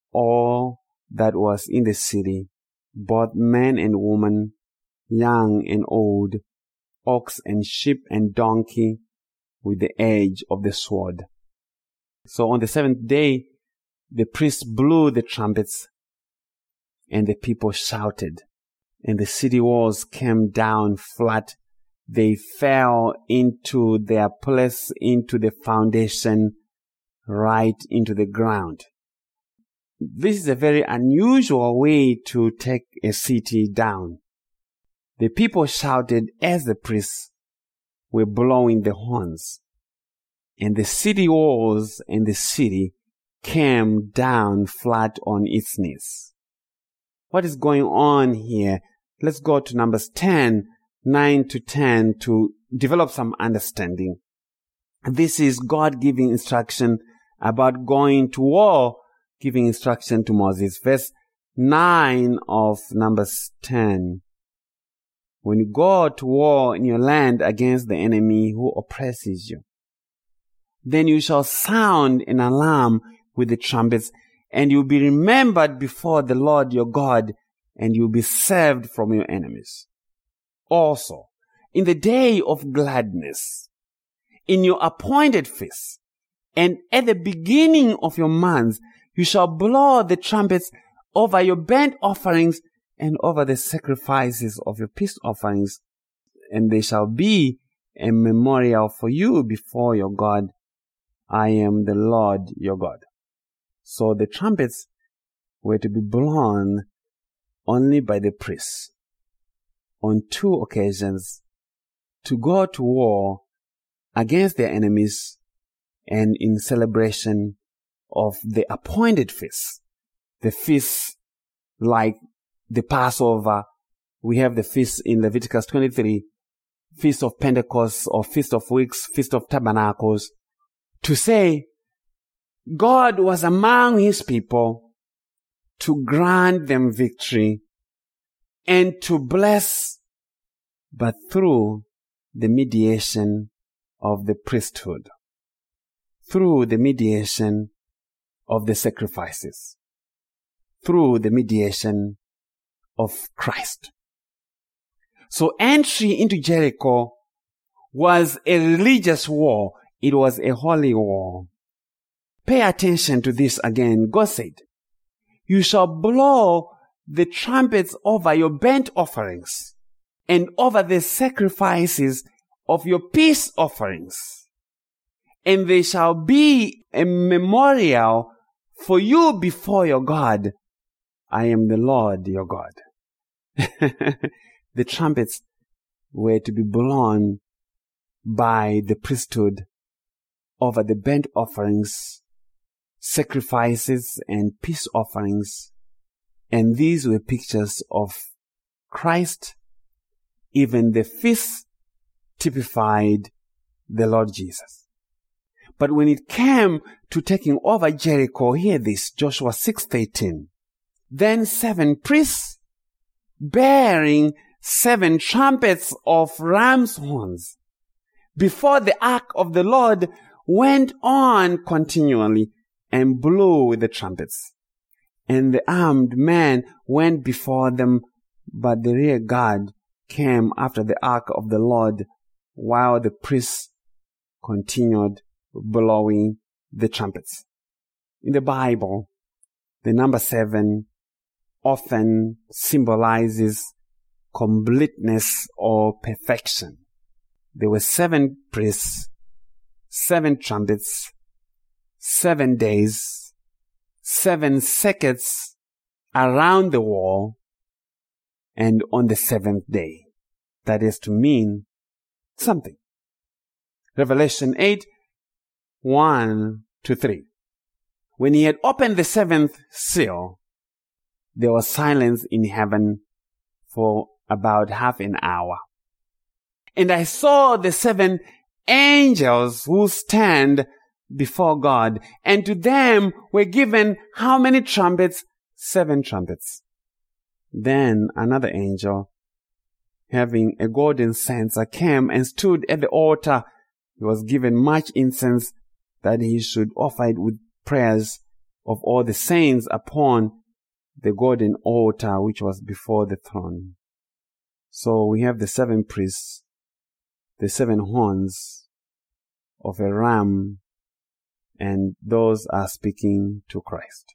all that was in the city, both men and women, young and old, ox and sheep and donkey, with the edge of the sword. So on the seventh day, the priests blew the trumpets, and the people shouted, and the city walls came down flat. They fell into their place, into the foundation, right into the ground. This is a very unusual way to take a city down. The people shouted as the priests were blowing the horns, and the city walls and the city came down flat on its knees. What is going on here? Let's go to Numbers 10, 9 to 10 to develop some understanding. This is God giving instruction about going to war, giving instruction to Moses. Verse 9 of Numbers 10. When you go to war in your land against the enemy who oppresses you, then you shall sound an alarm with the trumpets, and you'll be remembered before the Lord your God, and you'll be saved from your enemies. Also, in the day of gladness, in your appointed feast, and at the beginning of your months, you shall blow the trumpets over your burnt offerings and over the sacrifices of your peace offerings. and they shall be a memorial for you before your God. I am the Lord your God. So the trumpets were to be blown only by the priests on 2 occasions to go to war against their enemies and in celebration of the appointed feasts. The feasts like the Passover. We have the feast in Leviticus 23, Feast of Pentecost or Feast of Weeks, Feast of Tabernacles, to say God was among his people to grant them victory and to bless, but through the mediation of the priesthood, through the mediation of the sacrifices, through the mediation of Christ. So entry into Jericho was a religious war. It was a holy war. Pay attention to this again. God said, you shall blow the trumpets over your burnt offerings and over the sacrifices of your peace offerings. And they shall be a memorial for you before your God. I am the Lord your God. The trumpets were to be blown by the priesthood over the burnt offerings, sacrifices, and peace offerings. And these were pictures of Christ. Even the feast typified the Lord Jesus. But when it came to taking over Jericho, hear this, Joshua 6:13. Then 7 priests bearing 7 trumpets of ram's horns before the ark of the Lord went on continually and blew with the trumpets. And the armed men went before them, but the rear guard came after the ark of the Lord, while the priests continued blowing the trumpets. In the Bible, the number 7 often symbolizes completeness or perfection. There were 7 priests, 7 trumpets, 7 days, 7 circuits around the wall, and on the 7th day. That is to mean something. Revelation 8, 1-3. When he had opened the 7th seal, there was silence in heaven for about half an hour. And I saw the 7 angels who stand before God, and to them were given how many trumpets? 7 trumpets. Then another angel, having a golden censer, came and stood at the altar. He was given much incense, that he should offer it with prayers of all the saints upon the golden altar which was before the throne. So we have the 7 priests, the 7 horns of a ram, and those are speaking to Christ,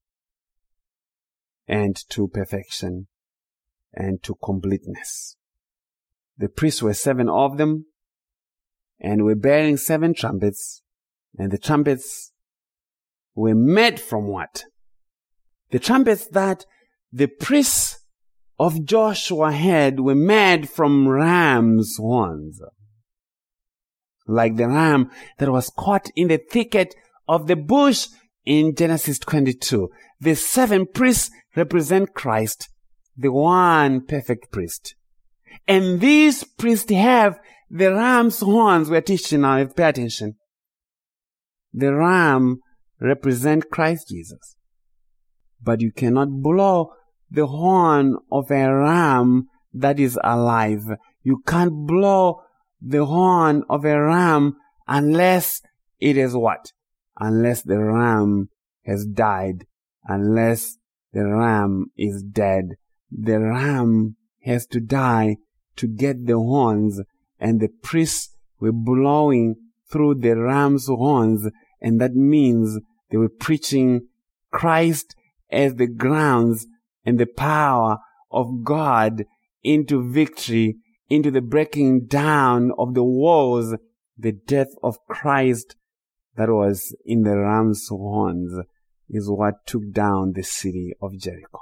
and to perfection, and to completeness. The priests were 7 of them, and were bearing 7 trumpets, and the trumpets were made from what? The trumpets that the priests of Joshua had were made from ram's horns. Like the ram that was caught in the thicket of the bush in Genesis 22. The 7 priests represent Christ, the one perfect priest. And these priests have the ram's horns. We're teaching now, pay attention. The ram represents Christ Jesus. But you cannot blow the horn of a ram that is alive. You can't blow the horn of a ram unless it is what? Unless the ram has died. Unless the ram is dead. The ram has to die to get the horns, and the priests were blowing through the ram's horns, and that means they were preaching Christ as the grounds and the power of God into victory into the breaking down of the walls, the death of Christ that was in the ram's horns is what took down the city of Jericho.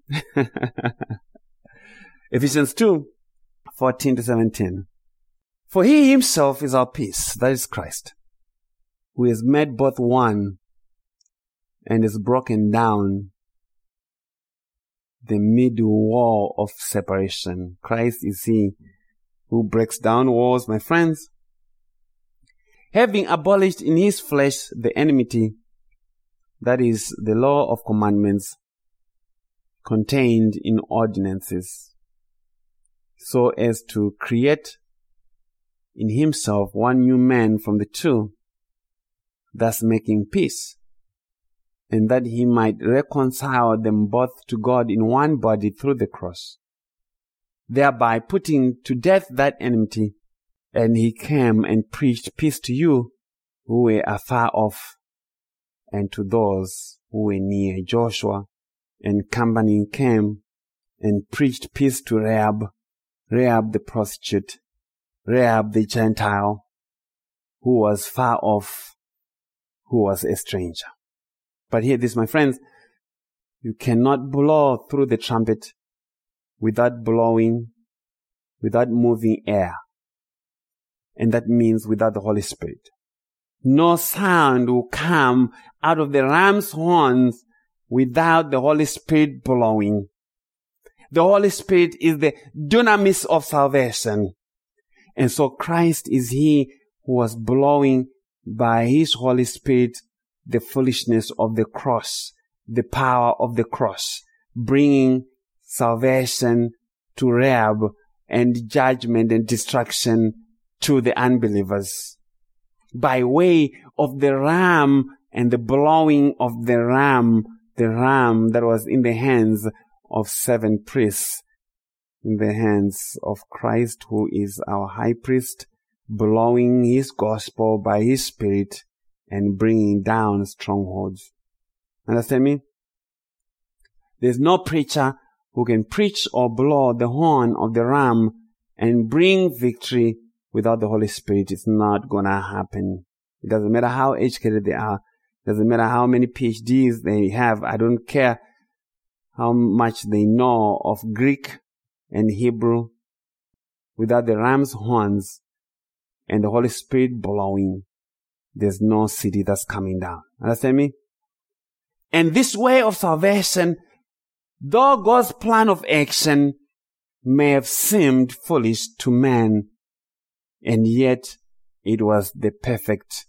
Ephesians 2:14-17. For he himself is our peace, that is Christ, who has made both one and has broken down the middle wall of separation. Christ is he who breaks down walls, my friends. Having abolished in his flesh the enmity, that is the law of commandments contained in ordinances, so as to create in himself one new man from the two, thus making peace, and that he might reconcile them both to God in one body through the cross, thereby putting to death that enmity. And he came and preached peace to you who were afar off, and to those who were near. Joshua and company came and preached peace to Rahab the prostitute, Rahab the Gentile, who was far off, who was a stranger. But hear this, my friends, you cannot blow through the trumpet without moving air. And that means without the Holy Spirit. No sound will come out of the ram's horns without the Holy Spirit blowing. The Holy Spirit is the dunamis of salvation. And so Christ is he who was blowing by his Holy Spirit the foolishness of the cross, the power of the cross, bringing salvation to Rahab and judgment and destruction to the unbelievers. By way of the ram and the blowing of the ram that was in the hands of 7 priests, in the hands of Christ, who is our high priest, blowing his gospel by his Spirit and bringing down strongholds. Understand me? There's no preacher who can preach or blow the horn of the ram and bring victory without the Holy Spirit. It's not gonna happen. It doesn't matter how educated they are. It doesn't matter how many PhDs they have. I don't care how much they know of Greek and Hebrew. Without the ram's horns and the Holy Spirit blowing, there's no city that's coming down. Understand me? And this way of salvation, though God's plan of action may have seemed foolish to man, and yet it was the perfect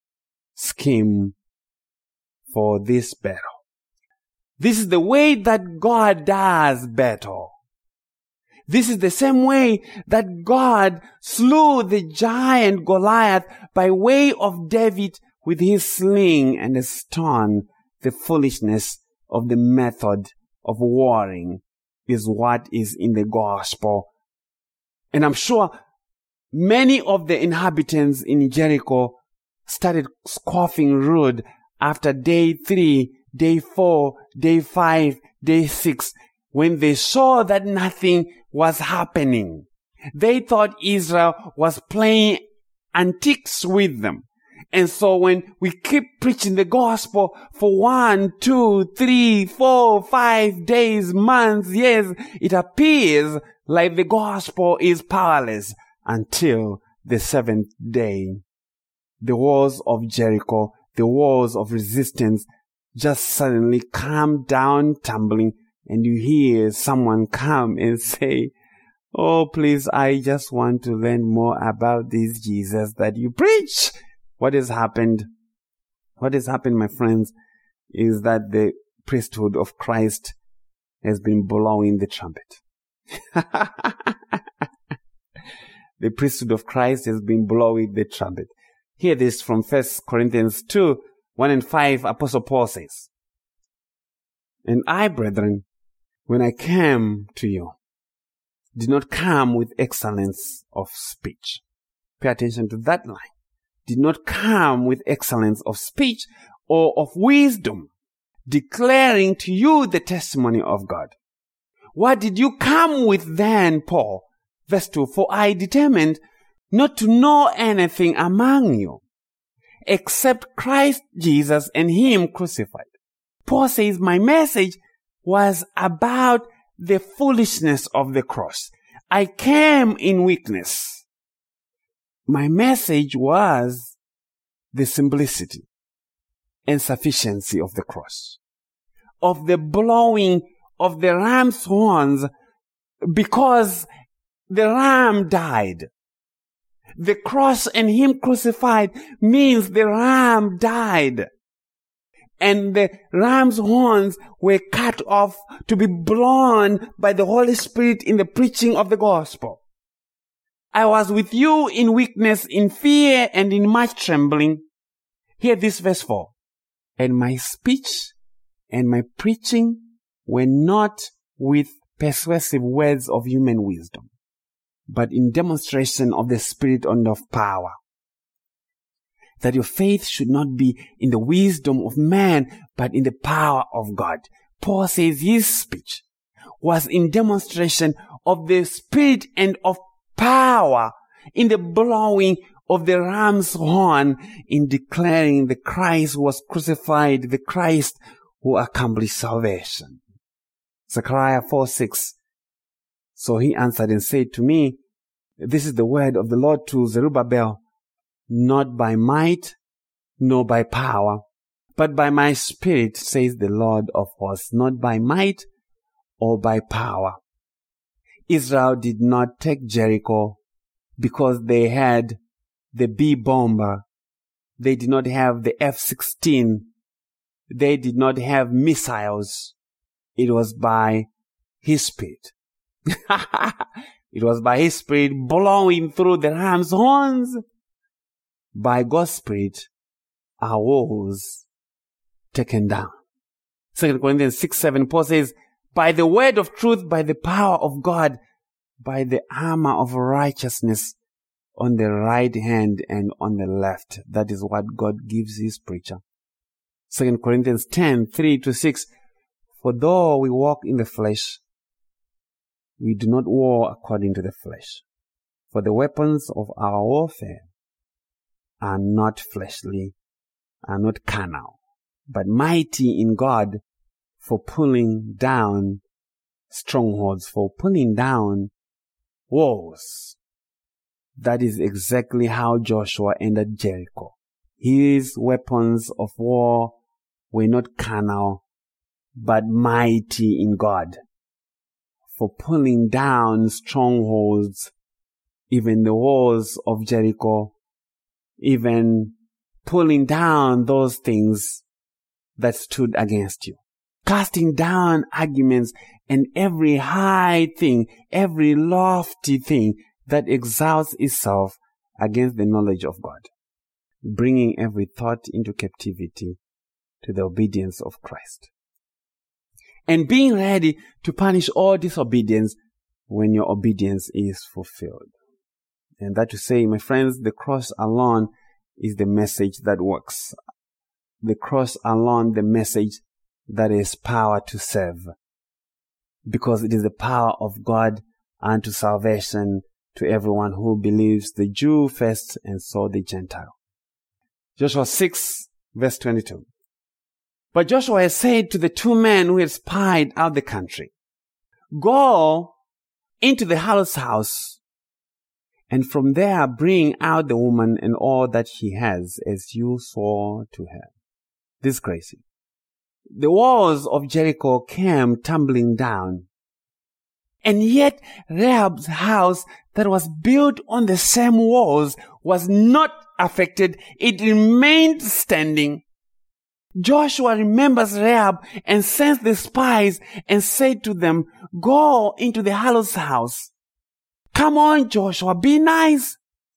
scheme for this battle. This is the way that God does battle. This is the same way that God slew the giant Goliath by way of David with his sling and a stone. The foolishness of the method of warring is what is in the gospel. And I'm sure many of the inhabitants in Jericho started scoffing rude after day 3, day 4, day 5, day 6, when they saw that nothing was happening. They thought Israel was playing antics with them. And so when we keep preaching the gospel for 1, 2, 3, 4, 5 days, months, years, it appears like the gospel is powerless until the 7th day. The walls of Jericho, the walls of resistance just suddenly come down tumbling, and you hear someone come and say, "Oh, please, I just want to learn more about this Jesus that you preach." What has happened? What has happened, my friends, is that the priesthood of Christ has been blowing the trumpet. The priesthood of Christ has been blowing the trumpet. Hear this from 1 Corinthians 2, 1 and 5, Apostle Paul says, "And I, brethren, when I came to you, did not come with excellence of speech." Pay attention to that line. Did not come with excellence of speech or of wisdom, declaring to you the testimony of God. What did you come with then, Paul? Verse 2, for I determined not to know anything among you except Christ Jesus and Him crucified. Paul says, my message was about the foolishness of the cross. I came in weakness. My message was the simplicity and sufficiency of the cross, of the blowing of the ram's horns, because the ram died. The cross and Him crucified means the ram died. And the ram's horns were cut off to be blown by the Holy Spirit in the preaching of the gospel. I was with you in weakness, in fear, and in much trembling. Hear this verse 4. And my speech and my preaching were not with persuasive words of human wisdom, but in demonstration of the Spirit and of power, that your faith should not be in the wisdom of man, but in the power of God. Paul says his speech was in demonstration of the Spirit and of power, in the blowing of the ram's horn, in declaring the Christ who was crucified, the Christ who accomplished salvation. Zechariah 4:6. So he answered and said to me, this is the word of the Lord to Zerubbabel, not by might, nor by power, but by my Spirit, says the Lord of hosts, not by might or by power. Israel did not take Jericho because they had the B-bomber. They did not have the F-16. They did not have missiles. It was by His Spirit. It was by His Spirit blowing through the ram's horns. By God's Spirit, our walls taken down. 2 Corinthians 6:7, Paul says, by the word of truth, by the power of God, by the armor of righteousness on the right hand and on the left. That is what God gives His preacher. 2 Corinthians 10:3-6, for though we walk in the flesh, we do not war according to the flesh. For the weapons of our warfare are not fleshly, are not carnal, but mighty in God for pulling down strongholds, for pulling down walls. That is exactly how Joshua entered Jericho. His weapons of war were not carnal, but mighty in God for pulling down strongholds, even the walls of Jericho, even pulling down those things that stood against you, casting down arguments and every high thing, every lofty thing that exalts itself against the knowledge of God, bringing every thought into captivity to the obedience of Christ, and being ready to punish all disobedience when your obedience is fulfilled. And that to say, my friends, the cross alone is the message that works. The cross alone, the message that is power to save, because it is the power of God unto salvation to everyone who believes, the Jew first and so the Gentile. Joshua 6:22. But Joshua had said to the two men who had spied out the country, go into the harlot's house, and from there bring out the woman and all that she has, as you swore to her. This is crazy. The walls of Jericho came tumbling down. And yet Rahab's house that was built on the same walls was not affected. It remained standing. Joshua remembers Rahab and sends the spies and said to them, go into the harlot's house. Come on, Joshua, be nice.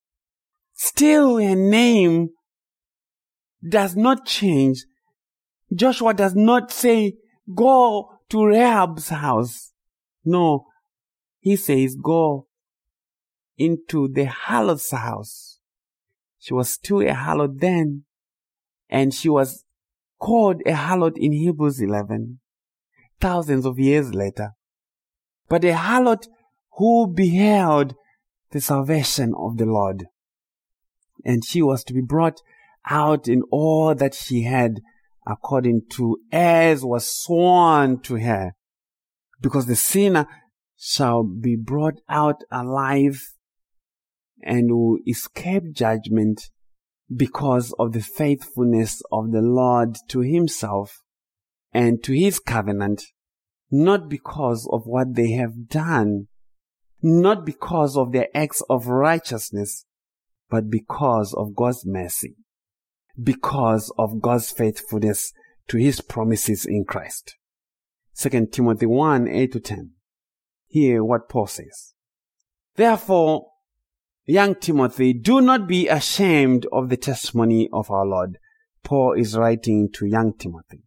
Still, her name does not change. Joshua does not say, go to Rahab's house. No, he says, go into the harlot's house. She was still a harlot then, and she was called a harlot in Hebrews 11, thousands of years later. But a harlot who beheld the salvation of the Lord. And she was to be brought out in all that she had, according to as was sworn to her. Because the sinner shall be brought out alive and will escape judgment because of the faithfulness of the Lord to himself and to his covenant, not because of what they have done, not because of their acts of righteousness, but because of God's mercy, because of God's faithfulness to his promises in Christ. 2 Timothy 1, 8-10. Hear what Paul says. Therefore, young Timothy, do not be ashamed of the testimony of our Lord. Paul is writing to young Timothy.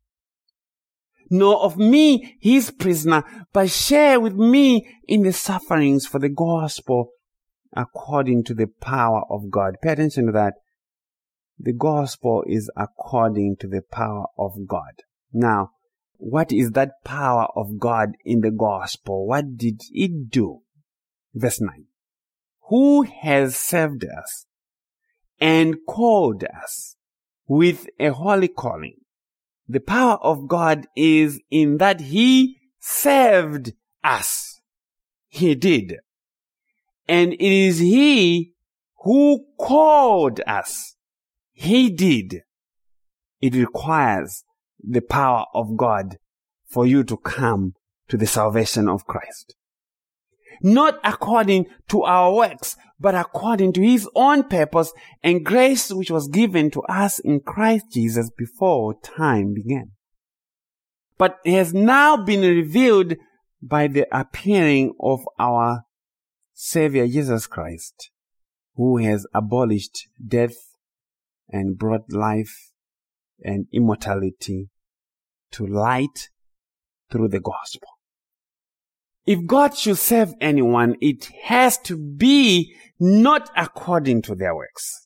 Nor of me, his prisoner, but share with me in the sufferings for the gospel according to the power of God. Pay attention to that. The gospel is according to the power of God. Now, what is that power of God in the gospel? What did it do? Verse 9. Who has saved us and called us with a holy calling. The power of God is in that he saved us. He did. And it is he who called us. He did. It requires the power of God for you to come to the salvation of Christ. Not according to our works, but according to his own purpose and grace which was given to us in Christ Jesus before time began. But it has now been revealed by the appearing of our Savior Jesus Christ, who has abolished death and brought life and immortality to light through the gospel. If God should save anyone, it has to be not according to their works.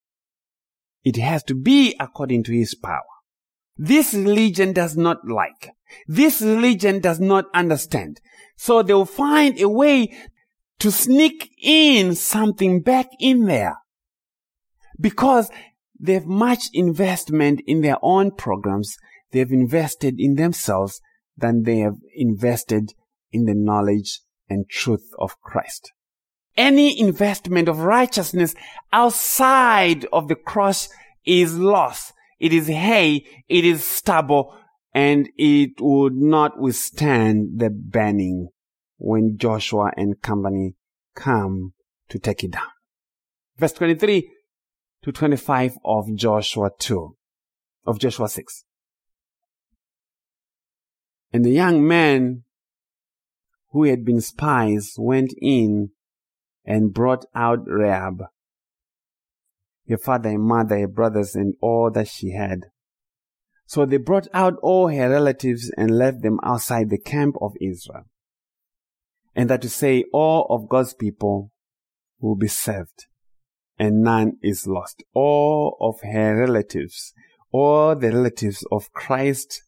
It has to be according to his power. This religion does not like. This religion does not understand. So they'll find a way to sneak in something back in there. Because they've much investment in their own programs, they've invested in themselves than they have invested in the knowledge and truth of Christ. Any investment of righteousness outside of the cross is loss. It is hay, it is stubble, and it would not withstand the burning when Joshua and company come to take it down. Verse 23 to 25 of Joshua 6. And the young men who had been spies went in and brought out Rahab, her father and mother, her brothers, and all that she had. So they brought out all her relatives and left them outside the camp of Israel. And that to say, all of God's people will be saved, and none is lost. All of her relatives, all the relatives of Christ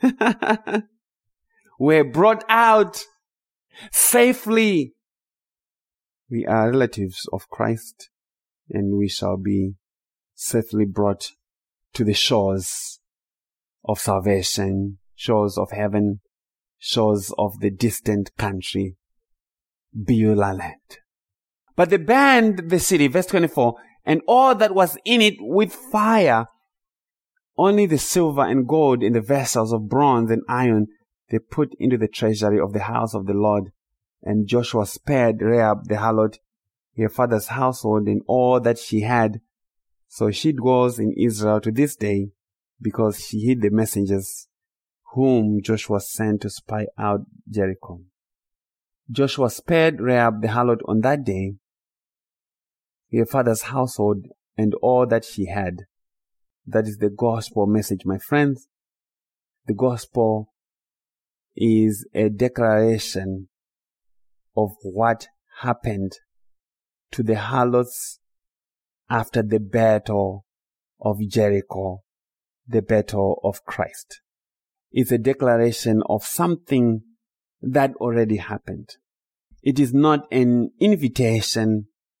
were brought out safely. We are relatives of Christ, and we shall be safely brought to the shores of salvation, shores of heaven, shores of the distant country, Beulah land. But they burned the city, verse 24, and all that was in it with fire. Only the silver and gold in the vessels of bronze and iron they put into the treasury of the house of the Lord. And Joshua spared Rahab the harlot, her father's household, and all that she had. So she dwells in Israel to this day, because she hid the messengers whom Joshua sent to spy out Jericho. Joshua spared Rahab the harlot on that day, her father's household, and all that she had. That is the gospel message, my friends. The gospel is a declaration of what happened to the harlots after the battle of Jericho, the battle of Christ. It's a declaration of something that already happened. It is not an invitation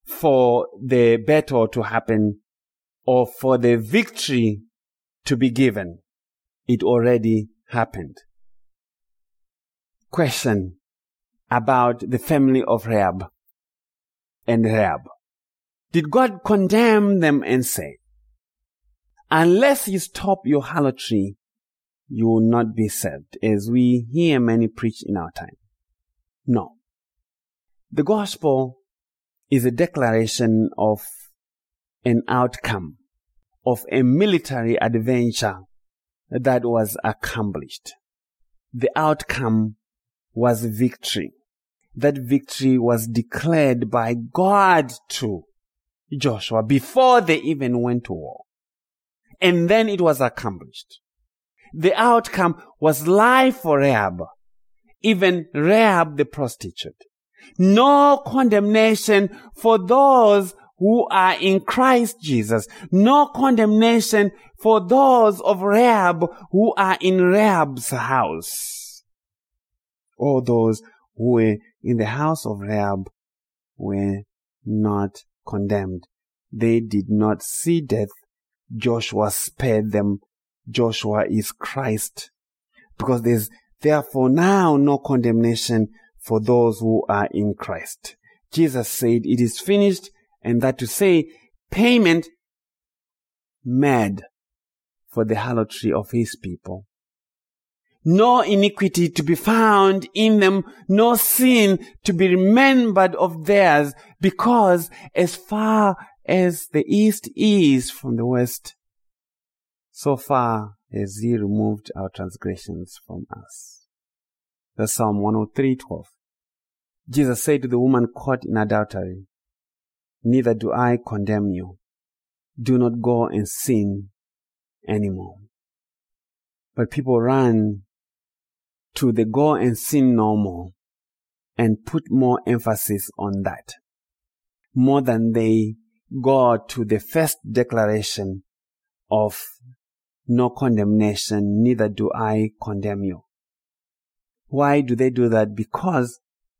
for the battle to happen or for the victory to be given. It already happened. Question about the family of Rahab and Rahab. Did God condemn them and say, unless you stop your harlotry, you will not be saved, as we hear many preach in our time? No. The gospel is a declaration of an outcome of a military adventure that was accomplished. The outcome was victory. That victory was declared by God to Joshua before they even went to war. And then it was accomplished. The outcome was life for Rahab, even Rahab the prostitute. No condemnation for those who are in Christ Jesus. No condemnation for those of Rahab who are in Rahab's house. All those who were in the house of Rahab were not condemned. They did not see death. Joshua spared them. Joshua is Christ. Because there's therefore now no condemnation for those who are in Christ. Jesus said it is finished, and that to say payment made for the harlotry of his people. No iniquity to be found in them, no sin to be remembered of theirs, because as far as the east is from the west, so far as he removed our transgressions from us. That's Psalm 103:12. Jesus said to the woman caught in adultery, neither do I condemn you. Do not go and sin anymore. But people run to the go and sin no more and put more emphasis on that, more than they go to the first declaration of no condemnation, neither do I condemn you. Why do they do that? Because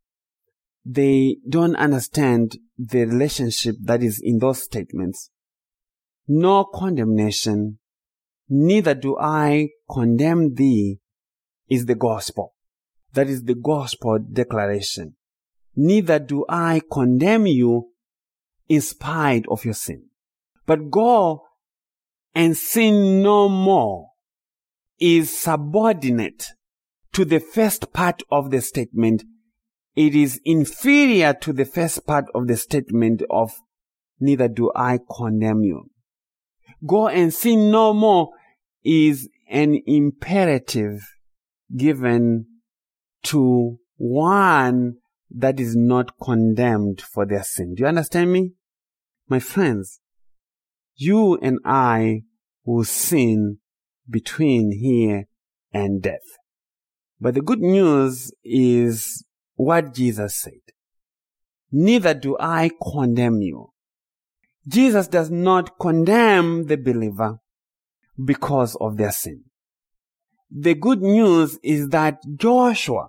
they don't understand the relationship that is in those statements. No condemnation, neither do I condemn thee, is the gospel. That is the gospel declaration. Neither do I condemn you in spite of your sin. But go and sin no more is subordinate to the first part of the statement. It is inferior to the first part of the statement of neither do I condemn you. Go and sin no more is an imperative given to one that is not condemned for their sin. Do you understand me? My friends, you and I will sin between here and death. But the good news is what Jesus said. Neither do I condemn you. Jesus does not condemn the believer because of their sin. The good news is that Joshua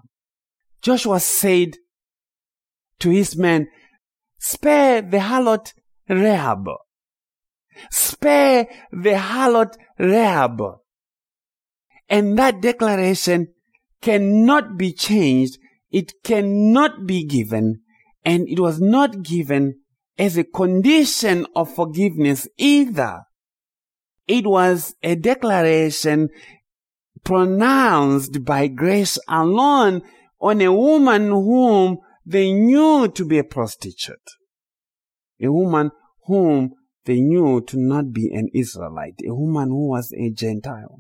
said to his men, spare the harlot Rahab. Spare the harlot Rahab. And that declaration cannot be changed. It cannot be given. And it was not given as a condition of forgiveness either. It was a declaration pronounced by grace alone on a woman whom they knew to be a prostitute. A woman whom they knew to not be an Israelite. A woman who was a Gentile.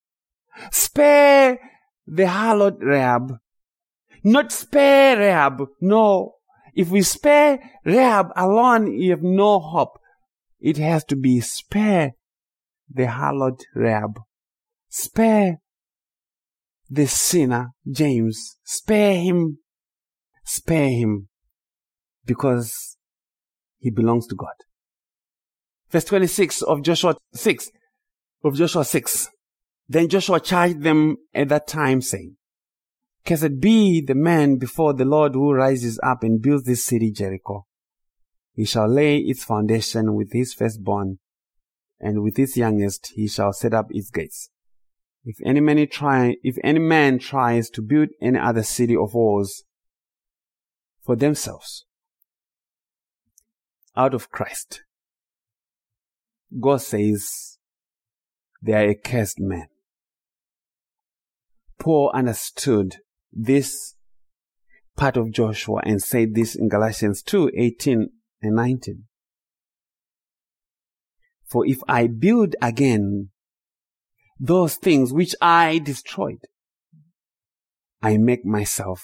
Spare the harlot Rahab. Not spare Rahab. No. If we spare Rahab alone, you have no hope. It has to be spare the harlot Rahab. Spare the sinner, James. Spare him. Spare him. Because he belongs to God. Verse 26 of Joshua 6. Then Joshua charged them at that time, saying, Cursed be the man before the Lord who rises up and builds this city Jericho. He shall lay its foundation with his firstborn, and with his youngest he shall set up its gates. If any man tries to build any other city of walls for themselves out of Christ, God says they are a cursed man. Paul understood this part of Joshua and said this in Galatians 2:18 and 19. For if I build again those things which I destroyed, I make myself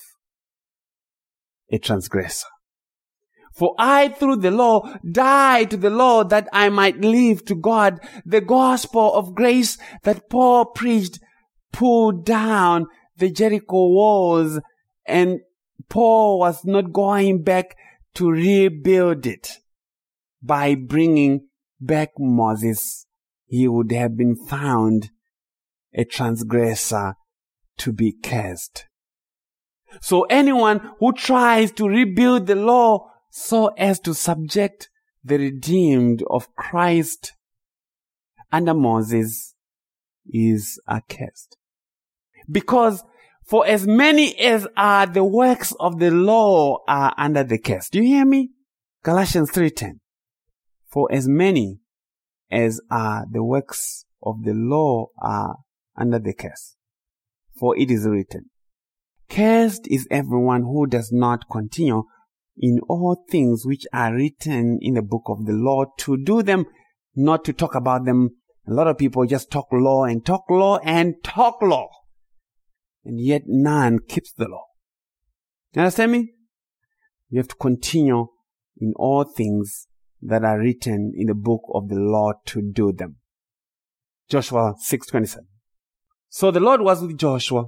a transgressor. For I, through the law, died to the law that I might live to God. The gospel of grace that Paul preached pulled down the Jericho walls, and Paul was not going back to rebuild it by bringing back Moses. He would have been found a transgressor to be cursed. So anyone who tries to rebuild the law so as to subject the redeemed of Christ under Moses is accursed. Because for as many as are the works of the law are under the curse. Do you hear me? Galatians 3:10. For as many as are the works of the law are under the curse. For it is written, cursed is everyone who does not continue in all things which are written in the book of the law, to do them, not to talk about them. A lot of people just talk law and talk law and talk law, and yet none keeps the law. You understand me? You have to continue in all things that are written in the book of the law to do them. Joshua 6:27. So the Lord was with Joshua,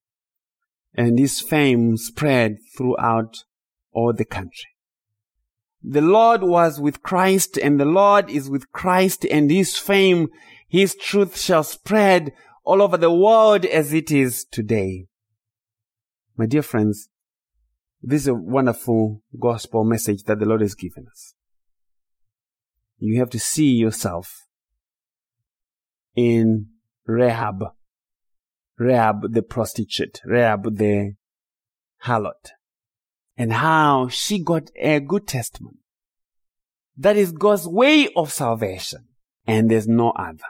and his fame spread throughout all the country. The Lord was with Christ, and the Lord is with Christ, and his fame, his truth shall spread all over the world as it is today. My dear friends, this is a wonderful gospel message that the Lord has given us. You have to see yourself in Rahab the prostitute, Rahab the harlot, and how she got a good testimony. That is God's way of salvation, and there's no other.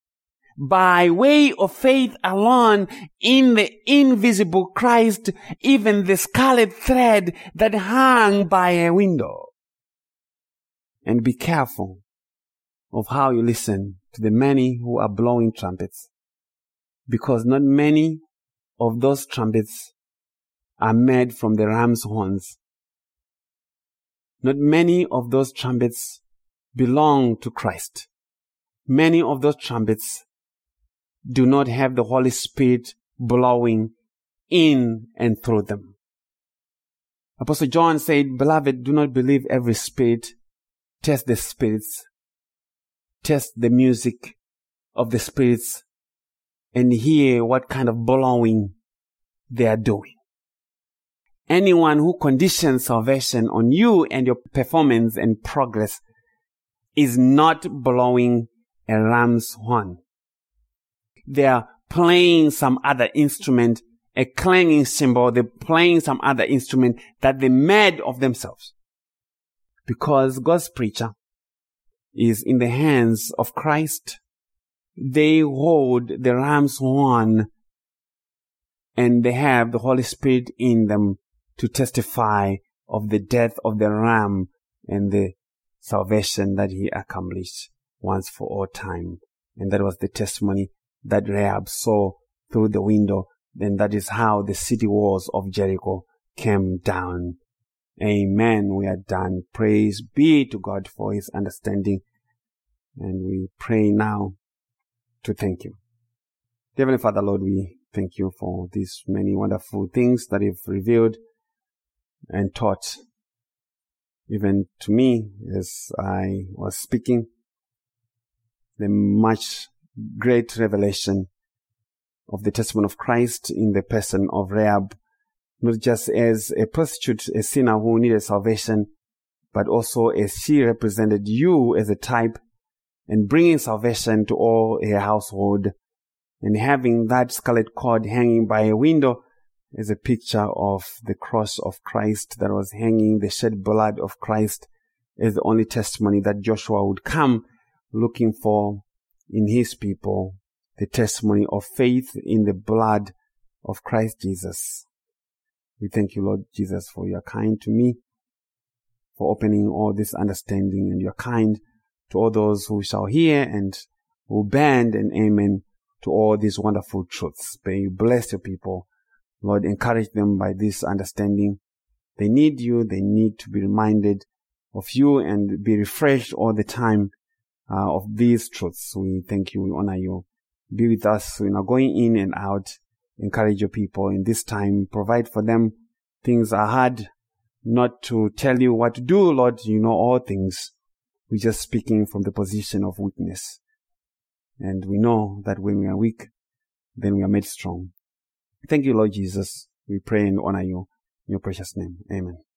By way of faith alone in the invisible Christ, even the scarlet thread that hung by a window. And be careful of how you listen to the many who are blowing trumpets, because not many of those trumpets are made from the ram's horns. Not many of those trumpets belong to Christ. Many of those trumpets do not have the Holy Spirit blowing in and through them. Apostle John said, beloved, do not believe every spirit. Test the spirits. Test the music of the spirits and hear what kind of blowing they are doing. Anyone who conditions salvation on you and your performance and progress is not blowing a ram's horn. They are playing some other instrument, a clanging cymbal. They're playing some other instrument that they made of themselves. Because God's preacher is in the hands of Christ. They hold the ram's horn and they have the Holy Spirit in them to testify of the death of the ram and the salvation that he accomplished once for all time. And that was the testimony that Rahab saw through the window. And that is how the city walls of Jericho came down. Amen. We are done. Praise be to God for his understanding. And we pray now to thank him. Heavenly Father, Lord, we thank you for these many wonderful things that you've revealed and taught, even to me as I was speaking, the much great revelation of the testimony of Christ in the person of Rahab, not just as a prostitute, a sinner who needed salvation, but also as she represented you as a type and bringing salvation to all her household, and having that scarlet cord hanging by a window as a picture of the cross of Christ that was hanging, the shed blood of Christ as the only testimony that Joshua would come looking for in his people, the testimony of faith in the blood of Christ Jesus. We thank you, Lord Jesus, for you are kind to me, for opening all this understanding, and you are kind to all those who shall hear and who bend and amen to all these wonderful truths. May you bless your people. Lord, encourage them by this understanding. They need you. They need to be reminded of you and be refreshed all the time of these truths. We thank you. We honor you. Be with us. We're not going in and out. Encourage your people in this time. Provide for them. Things are hard not to tell you what to do, Lord. You know all things. We're just speaking from the position of weakness. And we know that when we are weak, then we are made strong. Thank you, Lord Jesus. We pray and honor you in your precious name. Amen.